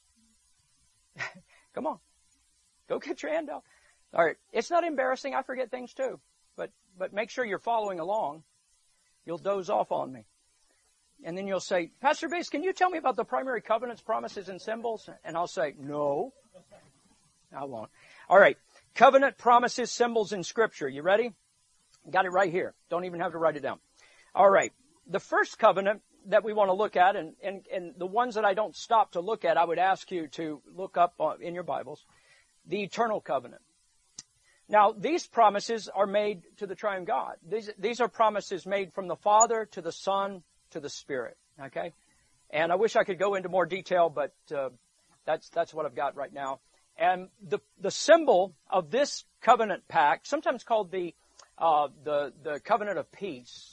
Come on. Go get your handout. All right. It's not embarrassing. I forget things too. But make sure you're following along. You'll doze off on me. And then you'll say, Pastor Bass, can you tell me about the primary covenants, promises, and symbols? And I'll say, no. I won't. All right. Covenant, promises, symbols in Scripture. You ready? Got it right here. Don't even have to write it down. All right. The first covenant that we want to look at, and the ones that I don't stop to look at, I would ask you to look up in your Bibles, the eternal covenant. Now, these promises are made to the triune God. These are promises made from the Father to the Son to the Spirit. Okay? And I wish I could go into more detail, but that's what I've got right now. And the symbol of this covenant pact, sometimes called the covenant of peace,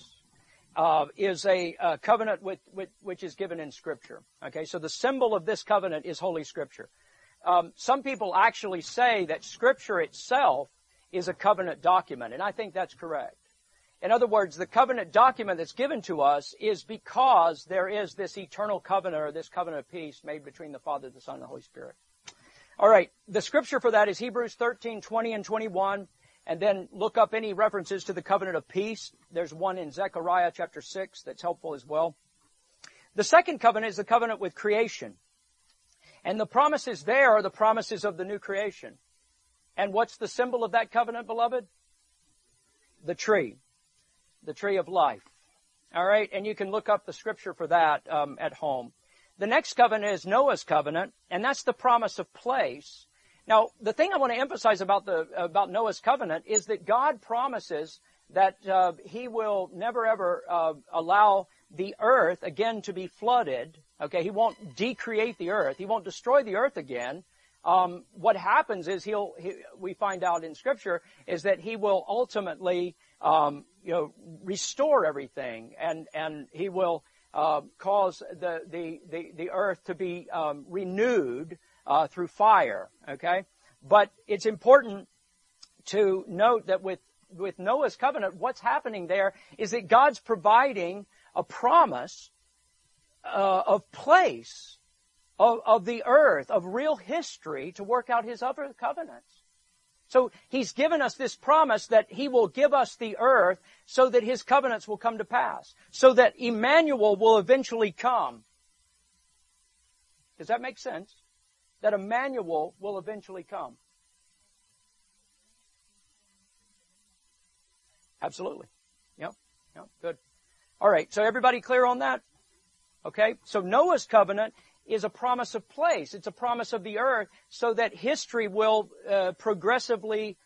is a covenant which is given in Scripture. Okay, so the symbol of this covenant is Holy Scripture. Some people actually say that Scripture itself is a covenant document, and I think that's correct. In other words, the covenant document that's given to us is because there is this eternal covenant, or this covenant of peace made between the Father, the Son, and the Holy Spirit. All right, the Scripture for that is Hebrews 13, 20, and 21. And then look up any references to the covenant of peace. There's one in Zechariah chapter 6 that's helpful as well. The second covenant is the covenant with creation. And the promises there are the promises of the new creation. And what's the symbol of that covenant, beloved? The tree of life. All right, and you can look up the Scripture for that at home. The next covenant is Noah's covenant, and that's the promise of place. Now, the thing I want to emphasize about Noah's covenant is that God promises that He will never ever allow the earth again to be flooded. Okay, He won't decreate the earth. He won't destroy the earth again. What happens is we find out in Scripture is that He will ultimately restore everything, and He will cause the earth to be renewed through fire. Okay, but it's important to note that with Noah's covenant, what's happening there is that God's providing a promise of place, of the earth, of real history to work out His other covenants. So He's given us this promise that He will give us the earth so that His covenants will come to pass, so that Emmanuel will eventually come. Does that make sense? That Emmanuel will eventually come. Absolutely. Yep. Good. All right. So everybody clear on that? Okay. So Noah's covenant is a promise of place. It's a promise of the earth so that history will progressively,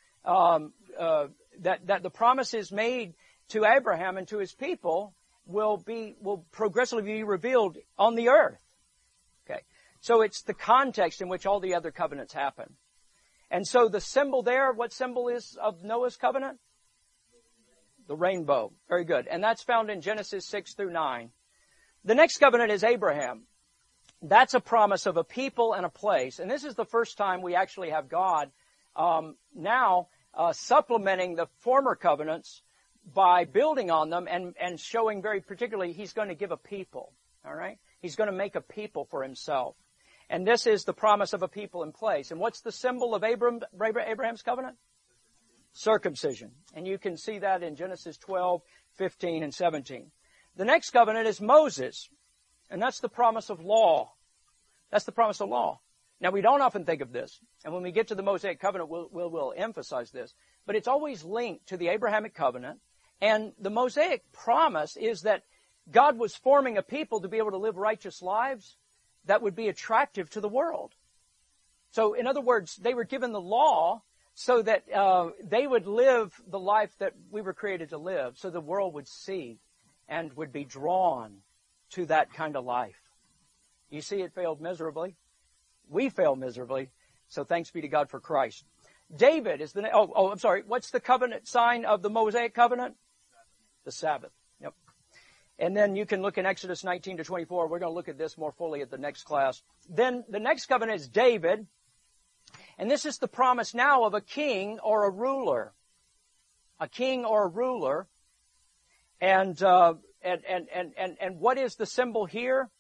that the promises made to Abraham and to his people will progressively be revealed on the earth. Okay. So it's the context in which all the other covenants happen. And so the symbol there, what symbol is of Noah's covenant? The rainbow. Very good. And that's found in Genesis 6 through 9. The next covenant is Abraham. That's a promise of a people and a place. And this is the first time we actually have God supplementing the former covenants by building on them and showing very particularly He's going to give a people. All right? He's going to make a people for Himself. And this is the promise of a people and place. And what's the symbol of Abraham's covenant? Circumcision. And you can see that in Genesis 12, 15, and 17. The next covenant is Moses. And that's the promise of law. That's the promise of law. Now, we don't often think of this. And when we get to the Mosaic covenant, we'll emphasize this. But it's always linked to the Abrahamic covenant. And the Mosaic promise is that God was forming a people to be able to live righteous lives that would be attractive to the world. So, in other words, they were given the law so that they would live the life that we were created to live, so the world would see and would be drawn to that kind of life. You see, it failed miserably. We failed miserably. So thanks be to God for Christ. David is what's the covenant sign of the Mosaic covenant? The Sabbath. Yep. And then you can look in Exodus 19 to 24. We're going to look at this more fully at the next class. Then the next covenant is David. And this is the promise now of a king or a ruler. A king or a ruler. And what is the symbol here?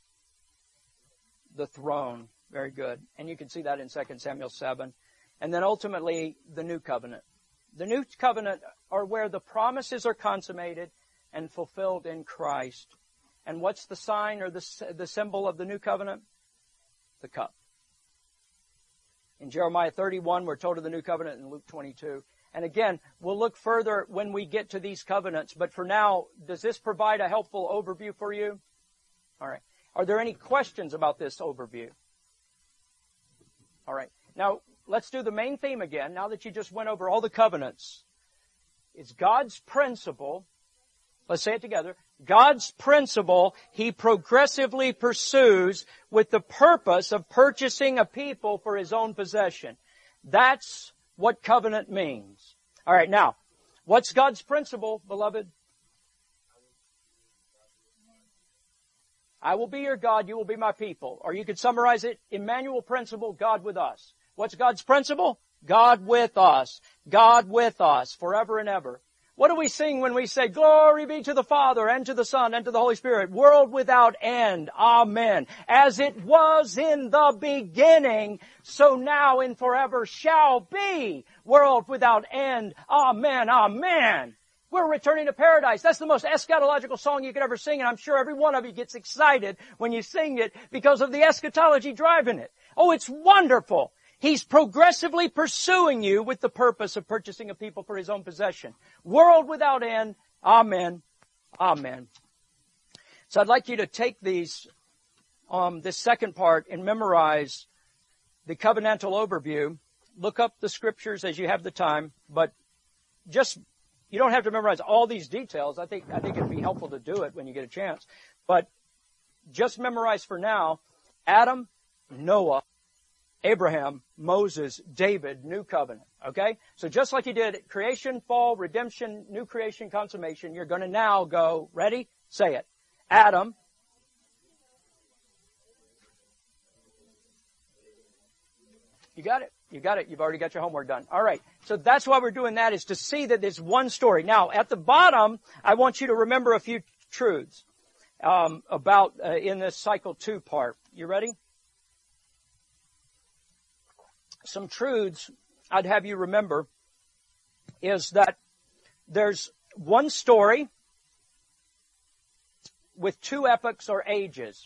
The throne. Very good. And you can see that in 2 Samuel 7. And then ultimately, the new covenant. The new covenant are where the promises are consummated and fulfilled in Christ. And what's the sign or the symbol of the new covenant? The cup. In Jeremiah 31, we're told of the new covenant in Luke 22. And again, we'll look further when we get to these covenants. But for now, does this provide a helpful overview for you? All right. Are there any questions about this overview? All right. Now, let's do the main theme again. Now that you just went over all the covenants, it's God's principle. Let's say it together. God's principle He progressively pursues with the purpose of purchasing a people for His own possession. That's what covenant means. All right, now, what's God's principle, beloved? I will be your God, you will be my people. Or you could summarize it, Emmanuel principle, God with us. What's God's principle? God with us. God with us, forever and ever. What do we sing when we say, glory be to the Father, and to the Son, and to the Holy Spirit, world without end. Amen. As it was in the beginning, so now and forever shall be, world without end. Amen. Amen. We're returning to paradise. That's the most eschatological song you could ever sing, and I'm sure every one of you gets excited when you sing it because of the eschatology driving it. Oh, it's wonderful. He's progressively pursuing you with the purpose of purchasing a people for His own possession. World without end. Amen. Amen. So I'd like you to take this second part and memorize the covenantal overview. Look up the scriptures as you have the time, but you don't have to memorize all these details. I think it'd be helpful to do it when you get a chance. But just memorize for now Adam, Noah, Abraham, Moses, David, new covenant. Okay? So just like you did creation, fall, redemption, new creation, consummation, you're going to now go, ready? Say it. Adam. You got it. You got it. You've already got your homework done. All right. So that's why we're doing that, is to see that there's one story. Now, at the bottom, I want you to remember a few truths about in this cycle 2 part. You ready? Some truths I'd have you remember is that there's one story with 2 epochs or ages.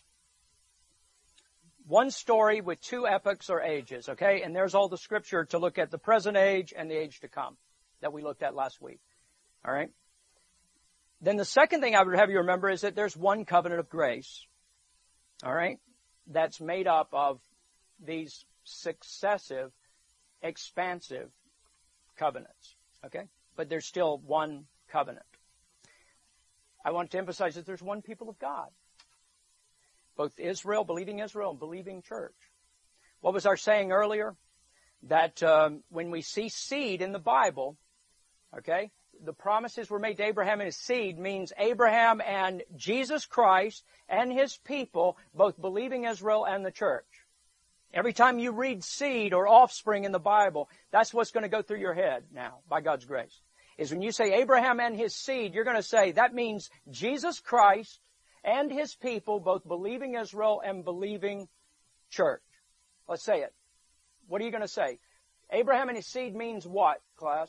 One story with 2 epochs or ages, okay? And there's all the scripture to look at the present age and the age to come that we looked at last week, all right? Then the second thing I would have you remember is that there's one covenant of grace, all right? That's made up of these successive, expansive covenants, okay? But there's still one covenant. I want to emphasize that there's one people of God. Both Israel, and believing church. What was our saying earlier? That when we see seed in the Bible, okay, the promises were made to Abraham and his seed means Abraham and Jesus Christ and his people, both believing Israel and the church. Every time you read seed or offspring in the Bible, that's what's going to go through your head now, by God's grace. Is when you say Abraham and his seed, you're going to say that means Jesus Christ and his people, both believing Israel and believing church. Let's say it. What are you going to say? Abraham and his seed means what, class?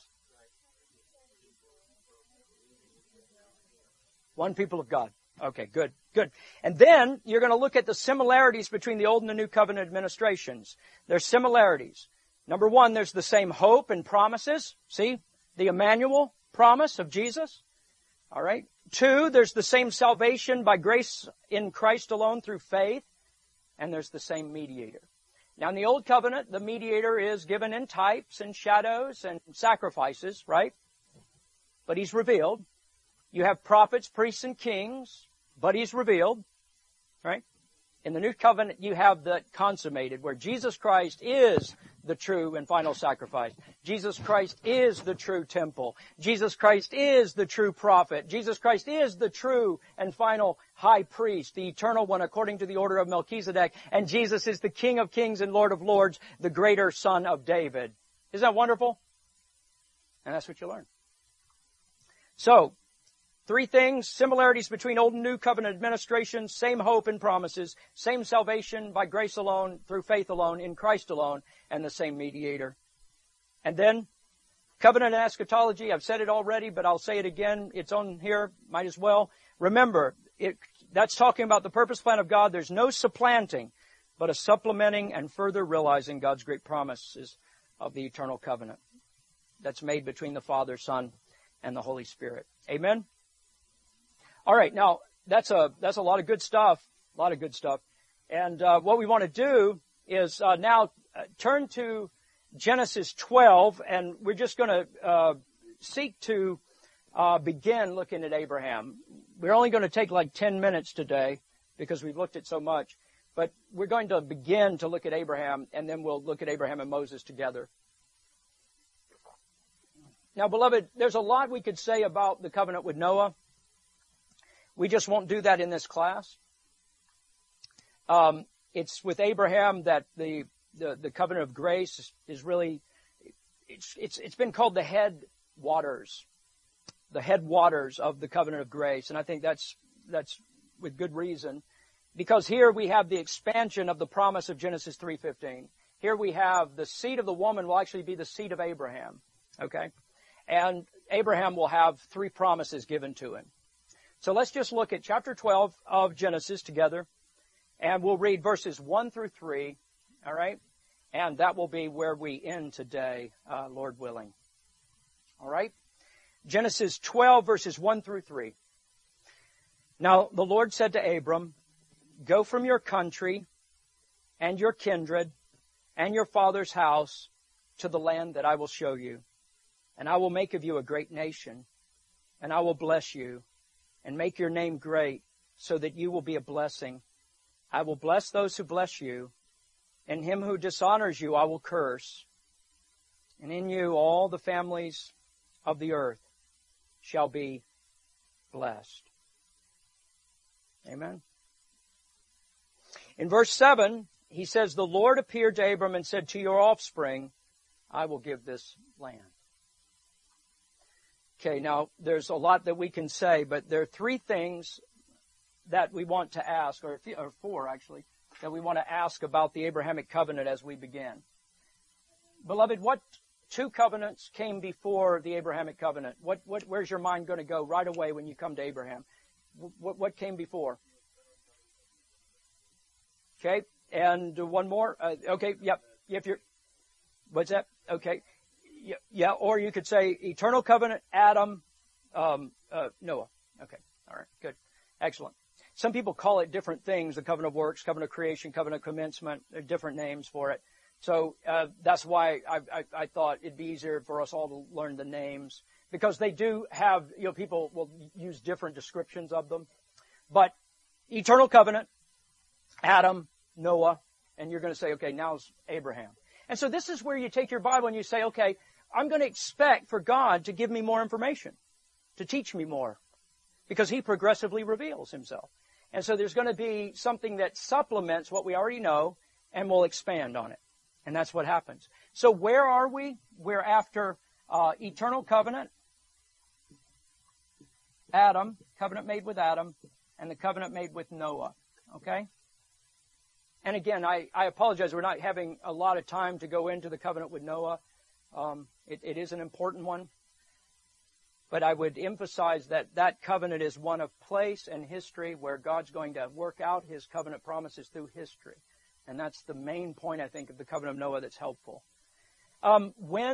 One people of God. Okay, good, good. And then you're going to look at the similarities between the Old and the New Covenant administrations. There's similarities. Number 1, there's the same hope and promises. See? The Emmanuel promise of Jesus. All right. 2, there's the same salvation by grace in Christ alone through faith. And there's the same mediator. Now in the Old Covenant, the mediator is given in types and shadows and sacrifices, right? But he's revealed. You have prophets, priests, and kings, but he's revealed, right? In the New Covenant, you have the consummated, where Jesus Christ is the true and final sacrifice. Jesus Christ is the true temple. Jesus Christ is the true prophet. Jesus Christ is the true and final high priest, the eternal one according to the order of Melchizedek. And Jesus is the King of kings and Lord of lords, the greater Son of David. Isn't that wonderful? And that's what you learn. So, 3 things, similarities between Old and New Covenant administration, same hope and promises, same salvation by grace alone, through faith alone, in Christ alone, and the same mediator. And then, covenant and eschatology, I've said it already, but I'll say it again. It's on here, might as well. Remember, that's talking about the purpose plan of God. There's no supplanting, but a supplementing and further realizing God's great promises of the eternal covenant that's made between the Father, Son, and the Holy Spirit. Amen? All right, now that's a lot of good stuff, And what we want to do is now turn to Genesis 12, and we're just going to seek to begin looking at Abraham. We're only going to take like 10 minutes today because we've looked at so much, but we're going to begin to look at Abraham, and then we'll look at Abraham and Moses together. Now, beloved, there's a lot we could say about the covenant with Noah. We just won't do that in this class. It's with Abraham that the covenant of grace is really, it's been called the headwaters of the covenant of grace. And I think that's with good reason, because here we have the expansion of the promise of Genesis 3:15. Here we have the seed of the woman will actually be the seed of Abraham. Okay. And Abraham will have 3 promises given to him. So let's just look at chapter 12 of Genesis together, and we'll read verses 1 through 3, all right? And that will be where we end today, Lord willing. All right? Genesis 12, verses 1 through 3. Now the Lord said to Abram, "Go from your country and your kindred and your father's house to the land that I will show you. And I will make of you a great nation, and I will bless you, and make your name great, so that you will be a blessing. I will bless those who bless you, and him who dishonors you I will curse, and in you all the families of the earth shall be blessed. Amen. In verse 7, he says, the Lord appeared to Abram and said, to your offspring I will give this land. Okay, now there's a lot that we can say, but there are three things that we want to ask, or four actually, that we want to ask about the Abrahamic covenant as we begin. Beloved, what two covenants came before the Abrahamic covenant? Where's your mind going to go right away when you come to Abraham? What came before? Okay, and one more. Okay, yep. If you're, what's that? Okay, yeah. Or you could say eternal covenant, Adam, Noah. Okay, all right, good, excellent. Some people call it different things: the covenant of works, covenant of creation, covenant of commencement. There are different names for it. So that's why I thought it'd be easier for us all to learn the names, because they do have, people will use different descriptions of them. But eternal covenant, Adam, Noah, and you're going to say, okay, now's Abraham. And so this is where you take your Bible and you say, okay, I'm going to expect for God to give me more information, to teach me more, because He progressively reveals Himself. And so there's going to be something that supplements what we already know and will expand on it. And that's what happens. So where are we? We're after eternal covenant, Adam, covenant made with Adam, and the covenant made with Noah. Okay? And again, I apologize. We're not having a lot of time to go into the covenant with Noah. It is an important one. But I would emphasize that that covenant is one of place and history where God's going to work out His covenant promises through history. And that's the main point, I think, of the covenant of Noah that's helpful. Where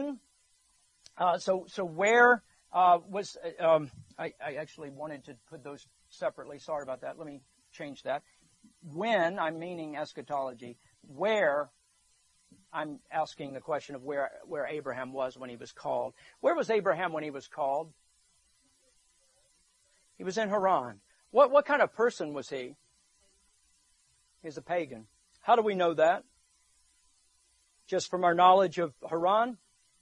was, I actually wanted to put those separately. Sorry about that. Let me change that. When, I'm meaning eschatology. Where, I'm asking the question of where Abraham was when he was called. Where was Abraham when he was called? He was in Haran. What kind of person was he? He was a pagan. How do we know that? Just from our knowledge of Haran?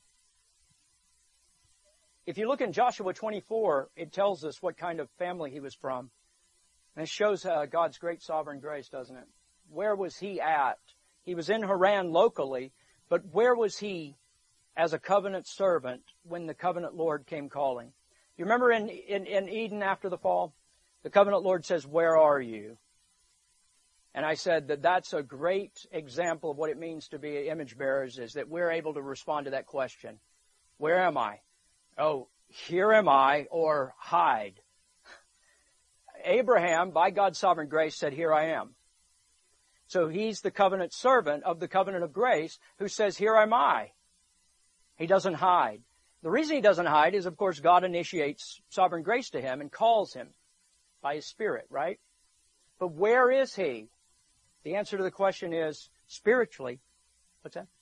If you look in Joshua 24, it tells us what kind of family he was from. And it shows God's great sovereign grace, doesn't it? Where was he at? He was in Haran locally, but where was he as a covenant servant when the covenant Lord came calling? You remember in Eden after the fall? The covenant Lord says, where are you? And I said that that's a great example of what it means to be image bearers, is that we're able to respond to that question. Where am I? Oh, here am I, or hide. Abraham, by God's sovereign grace, said, here I am. So he's the covenant servant of the covenant of grace who says, here am I. He doesn't hide. The reason he doesn't hide is, of course, God initiates sovereign grace to him and calls him by His Spirit, right? But where is he? The answer to the question is spiritually. What's that?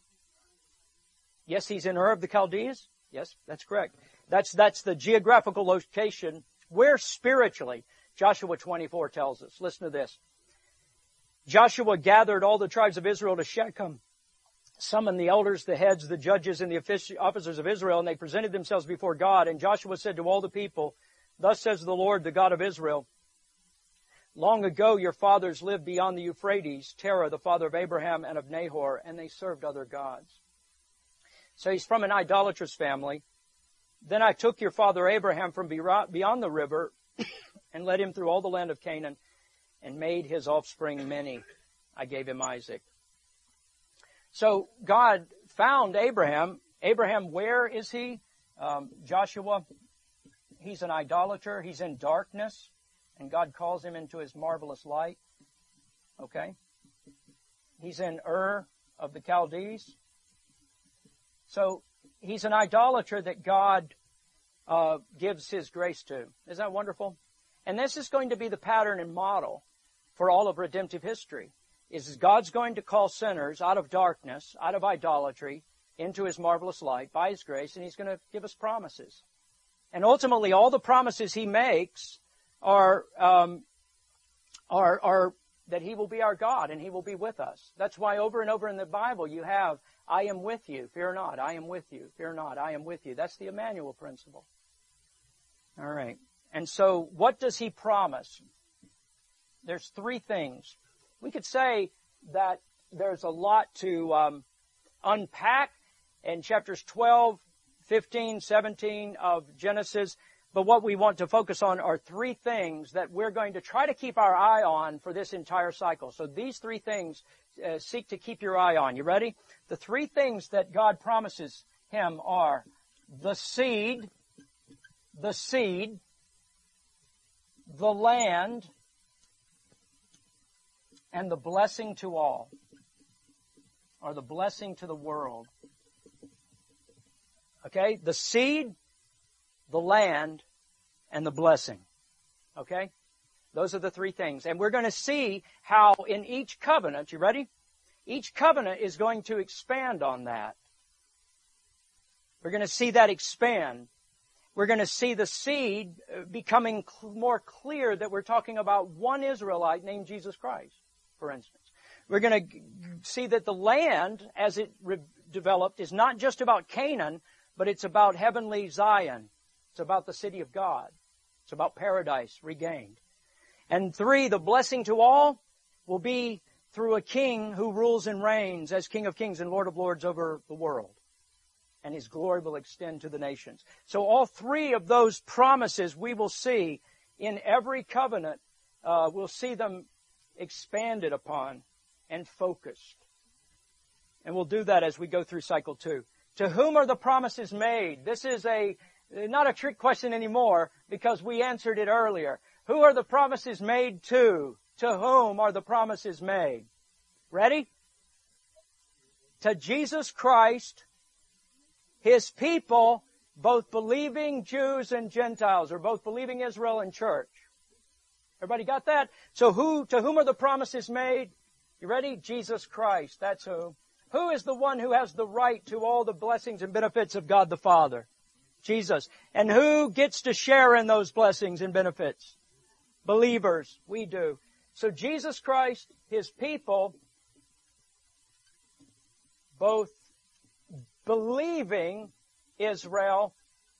Yes, he's in Ur of the Chaldees. Yes, that's correct. That's the geographical location. Where spiritually? Joshua 24 tells us. Listen to this. Joshua gathered all the tribes of Israel to Shechem, summoned the elders, the heads, the judges, and the officers of Israel, and they presented themselves before God. And Joshua said to all the people, thus says the Lord, the God of Israel, long ago your fathers lived beyond the Euphrates, Terah, the father of Abraham and of Nahor, and they served other gods. So he's from an idolatrous family. Then I took your father Abraham from beyond the river and led him through all the land of Canaan and made his offspring many. I gave him Isaac. So God found Abraham. Abraham, where is he? Joshua, he's an idolater. He's in darkness. And God calls him into His marvelous light. Okay? He's in Ur of the Chaldees. So he's an idolater that God gives His grace to. Isn't that wonderful? And this is going to be the pattern and model for all of redemptive history. Is God's going to call sinners out of darkness, out of idolatry, into His marvelous light by His grace, and He's going to give us promises. And ultimately, all the promises He makes are that He will be our God and He will be with us. That's why over and over in the Bible you have, I am with you, fear not, I am with you, fear not, I am with you. That's the Emmanuel principle. All right. And so what does He promise? There's three things. We could say that there's a lot to unpack in chapters 12, 15, 17 of Genesis. But what we want to focus on are three things that we're going to try to keep our eye on for this entire cycle. So these three things seek to keep your eye on. You ready? The three things that God promises him are the seed, the land, and the blessing to all, or the blessing to the world. Okay? The seed, the land, and the blessing. Okay? Those are the three things. And we're going to see how in each covenant, you ready? Each covenant is going to expand on that. We're going to see that expand. We're going to see the seed becoming more clear that we're talking about one Israelite named Jesus Christ, for instance. We're going to see that the land, as it developed, is not just about Canaan, but it's about heavenly Zion. It's about the city of God. It's about paradise regained. And three, the blessing to all will be through a king who rules and reigns as King of Kings and Lord of Lords over the world. And his glory will extend to the nations. So all three of those promises we will see in every covenant. We'll see them expanded upon and focused. And we'll do that as we go through cycle 2. To whom are the promises made? This is not a trick question anymore because we answered it earlier. Who are the promises made to? To whom are the promises made? Ready? To Jesus Christ, His people, both believing Jews and Gentiles, or both believing Israel and church. Everybody got that? So to whom are the promises made? You ready? Jesus Christ. That's who. Who is the one who has the right to all the blessings and benefits of God the Father? Jesus. And who gets to share in those blessings and benefits? Believers. We do. So Jesus Christ, His people, both believing Israel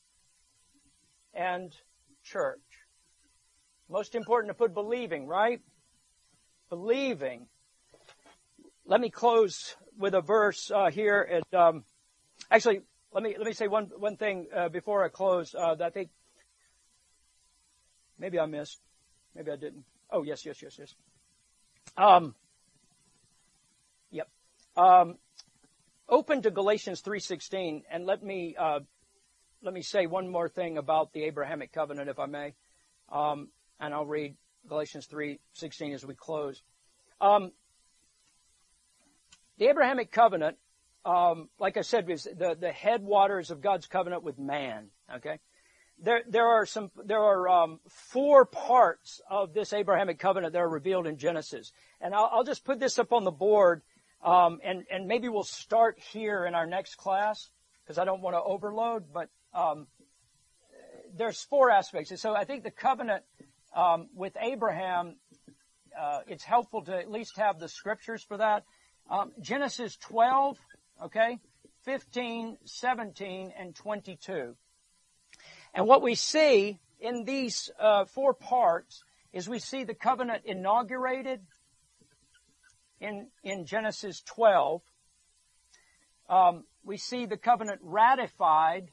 and church. Most important to put believing, right? Believing. Let me close with a verse here. Actually, let me say one thing before I close that I think maybe I missed. Maybe I didn't. Oh, yes. Yep. Open to Galatians 3:16, and let me say one more thing about the Abrahamic covenant, if I may, and I'll read Galatians 3:16 as we close. The Abrahamic covenant, like I said, is the headwaters of God's covenant with man. Okay, there are 4 parts of this Abrahamic covenant that are revealed in Genesis, and I'll just put this up on the board. And maybe we'll start here in our next class because I don't want to overload, but there's 4 aspects. So I think the covenant with Abraham, it's helpful to at least have the scriptures for that. Genesis 12, 15, 17, and 22. And what we see in these 4 parts is we see the covenant inaugurated in Genesis 12. We see the covenant ratified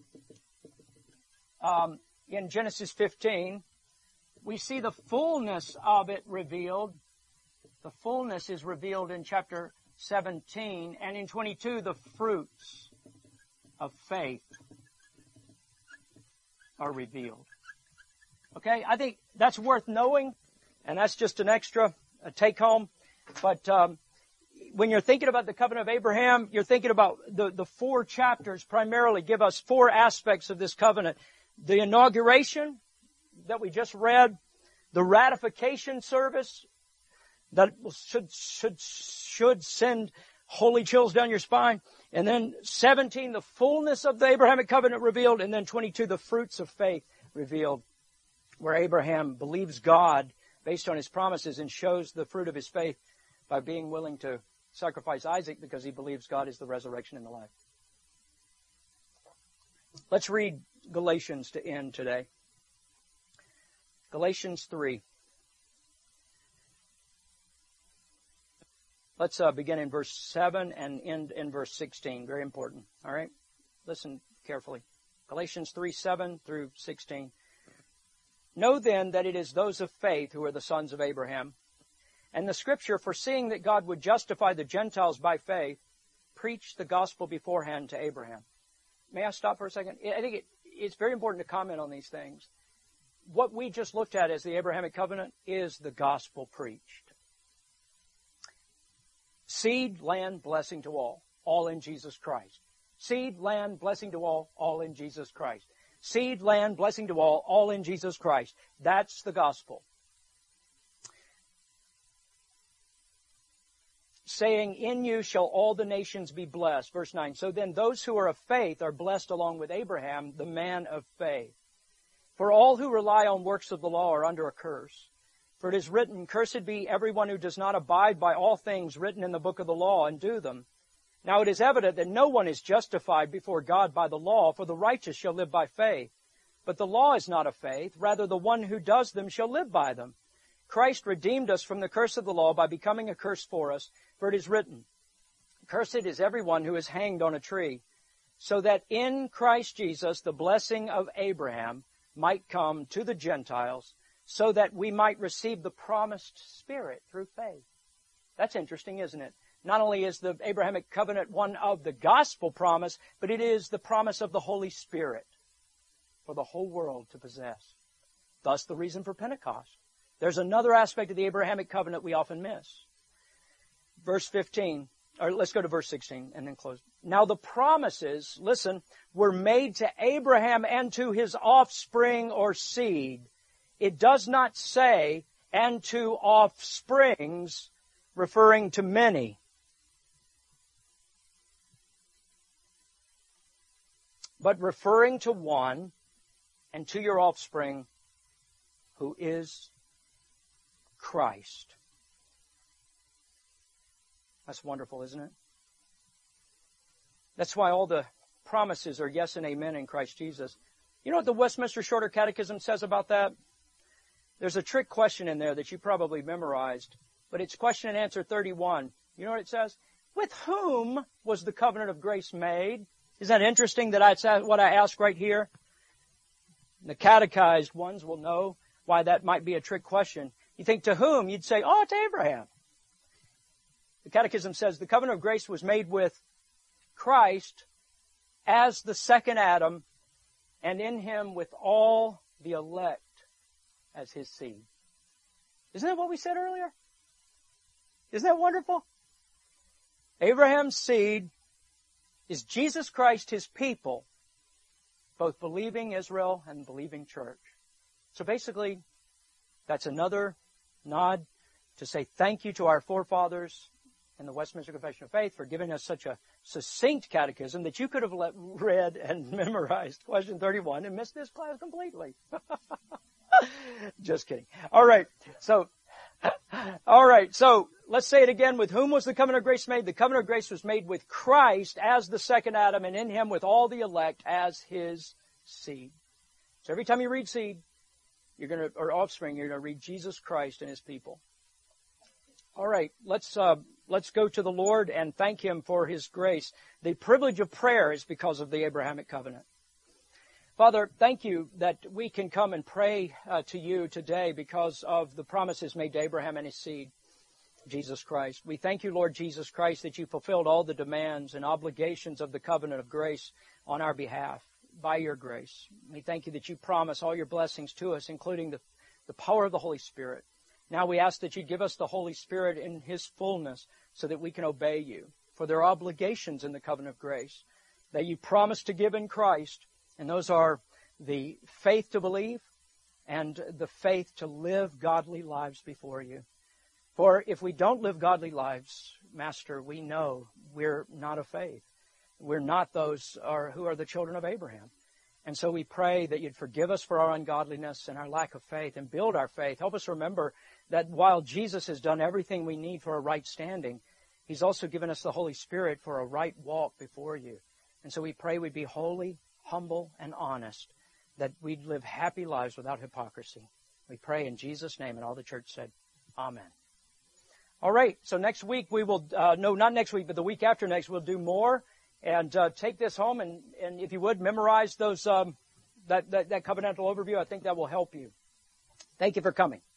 in Genesis 15. We see the fullness of it revealed. The fullness is revealed in chapter 17. And in 22, the fruits of faith are revealed. Okay, I think that's worth knowing, and that's just an extra take home. But when you're thinking about the covenant of Abraham, you're thinking about the 4 chapters primarily give us 4 aspects of this covenant. The inauguration that we just read, the ratification service that should send holy chills down your spine, and then 17, the fullness of the Abrahamic covenant revealed, and then 22, the fruits of faith revealed, where Abraham believes God based on his promises and shows the fruit of his faith by being willing to sacrifice Isaac because he believes God is the resurrection and the life. Let's read Galatians to end today. Galatians 3. Let's begin in verse 7 and end in verse 16. Very important. All right? Listen carefully. Galatians 3, 7 through 16. Know then that it is those of faith who are the sons of Abraham. And the Scripture, foreseeing that God would justify the Gentiles by faith, preached the gospel beforehand to Abraham. May I stop for a second? I think it's very important to comment on these things. What we just looked at as the Abrahamic covenant is the gospel preached. Seed, land, blessing to all in Jesus Christ. Seed, land, blessing to all in Jesus Christ. Seed, land, blessing to all in Jesus Christ. That's the gospel. Saying, in you shall all the nations be blessed. Verse 9. So then those who are of faith are blessed along with Abraham, the man of faith. For all who rely on works of the law are under a curse. For it is written, cursed be everyone who does not abide by all things written in the book of the law and do them. Now it is evident that no one is justified before God by the law, for the righteous shall live by faith. But the law is not of faith, rather the one who does them shall live by them. Christ redeemed us from the curse of the law by becoming a curse for us, for it is written, cursed is everyone who is hanged on a tree, so that in Christ Jesus the blessing of Abraham might come to the Gentiles, so that we might receive the promised Spirit through faith. That's interesting, isn't it? Not only is the Abrahamic covenant one of the gospel promise, but it is the promise of the Holy Spirit for the whole world to possess. Thus the reason for Pentecost. There's another aspect of the Abrahamic covenant we often miss. Verse 15, or let's go to verse 16 and then close. Now the promises, listen, were made to Abraham and to his offspring or seed. It does not say, and to offsprings, referring to many. But referring to one, and to your offspring, who is Christ. That's wonderful, isn't it? That's why all the promises are yes and amen in Christ Jesus. You know what the Westminster Shorter Catechism says about that? There's a trick question in there that you probably memorized, but it's question and answer 31. You know what it says? With whom was the covenant of grace made? Isn't that interesting that that's what I ask right here? The catechized ones will know why that might be a trick question. You think to whom? You'd say, oh, to Abraham. The Catechism says the covenant of grace was made with Christ as the second Adam, and in him with all the elect as his seed. Isn't that what we said earlier? Isn't that wonderful? Abraham's seed is Jesus Christ, his people, both believing Israel and believing church. So basically, that's another nod to say thank you to our forefathers in the Westminster Confession of Faith for giving us such a succinct catechism that you could have read and memorized question 31 and missed this class completely. Just kidding. All right. So let's say it again. With whom was the covenant of grace made? The covenant of grace was made with Christ as the second Adam, and in him with all the elect as his seed. So every time you read seed, or offspring, you're going to read Jesus Christ and his people. All right. Let's go to the Lord and thank him for his grace. The privilege of prayer is because of the Abrahamic covenant. Father, thank you that we can come and pray to you today because of the promises made to Abraham and his seed, Jesus Christ. We thank you, Lord Jesus Christ, that you fulfilled all the demands and obligations of the covenant of grace on our behalf by your grace. We thank you that you promise all your blessings to us, including the power of the Holy Spirit. Now we ask that you give us the Holy Spirit in his fullness so that we can obey you. For there are obligations in the covenant of grace that you promised to give in Christ. And those are the faith to believe and the faith to live godly lives before you. For if we don't live godly lives, Master, we know we're not of faith. We're not those who are the children of Abraham. And so we pray that you'd forgive us for our ungodliness and our lack of faith and build our faith. Help us remember that while Jesus has done everything we need for a right standing, He's also given us the Holy Spirit for a right walk before you. And so we pray we'd be holy, humble, and honest, that we'd live happy lives without hypocrisy. We pray in Jesus' name, and all the church said, Amen. All right, so next week we will, no, not next week, but the week after next, we'll do more. And take this home, and if you would, memorize those that covenantal overview. I think that will help you. Thank you for coming.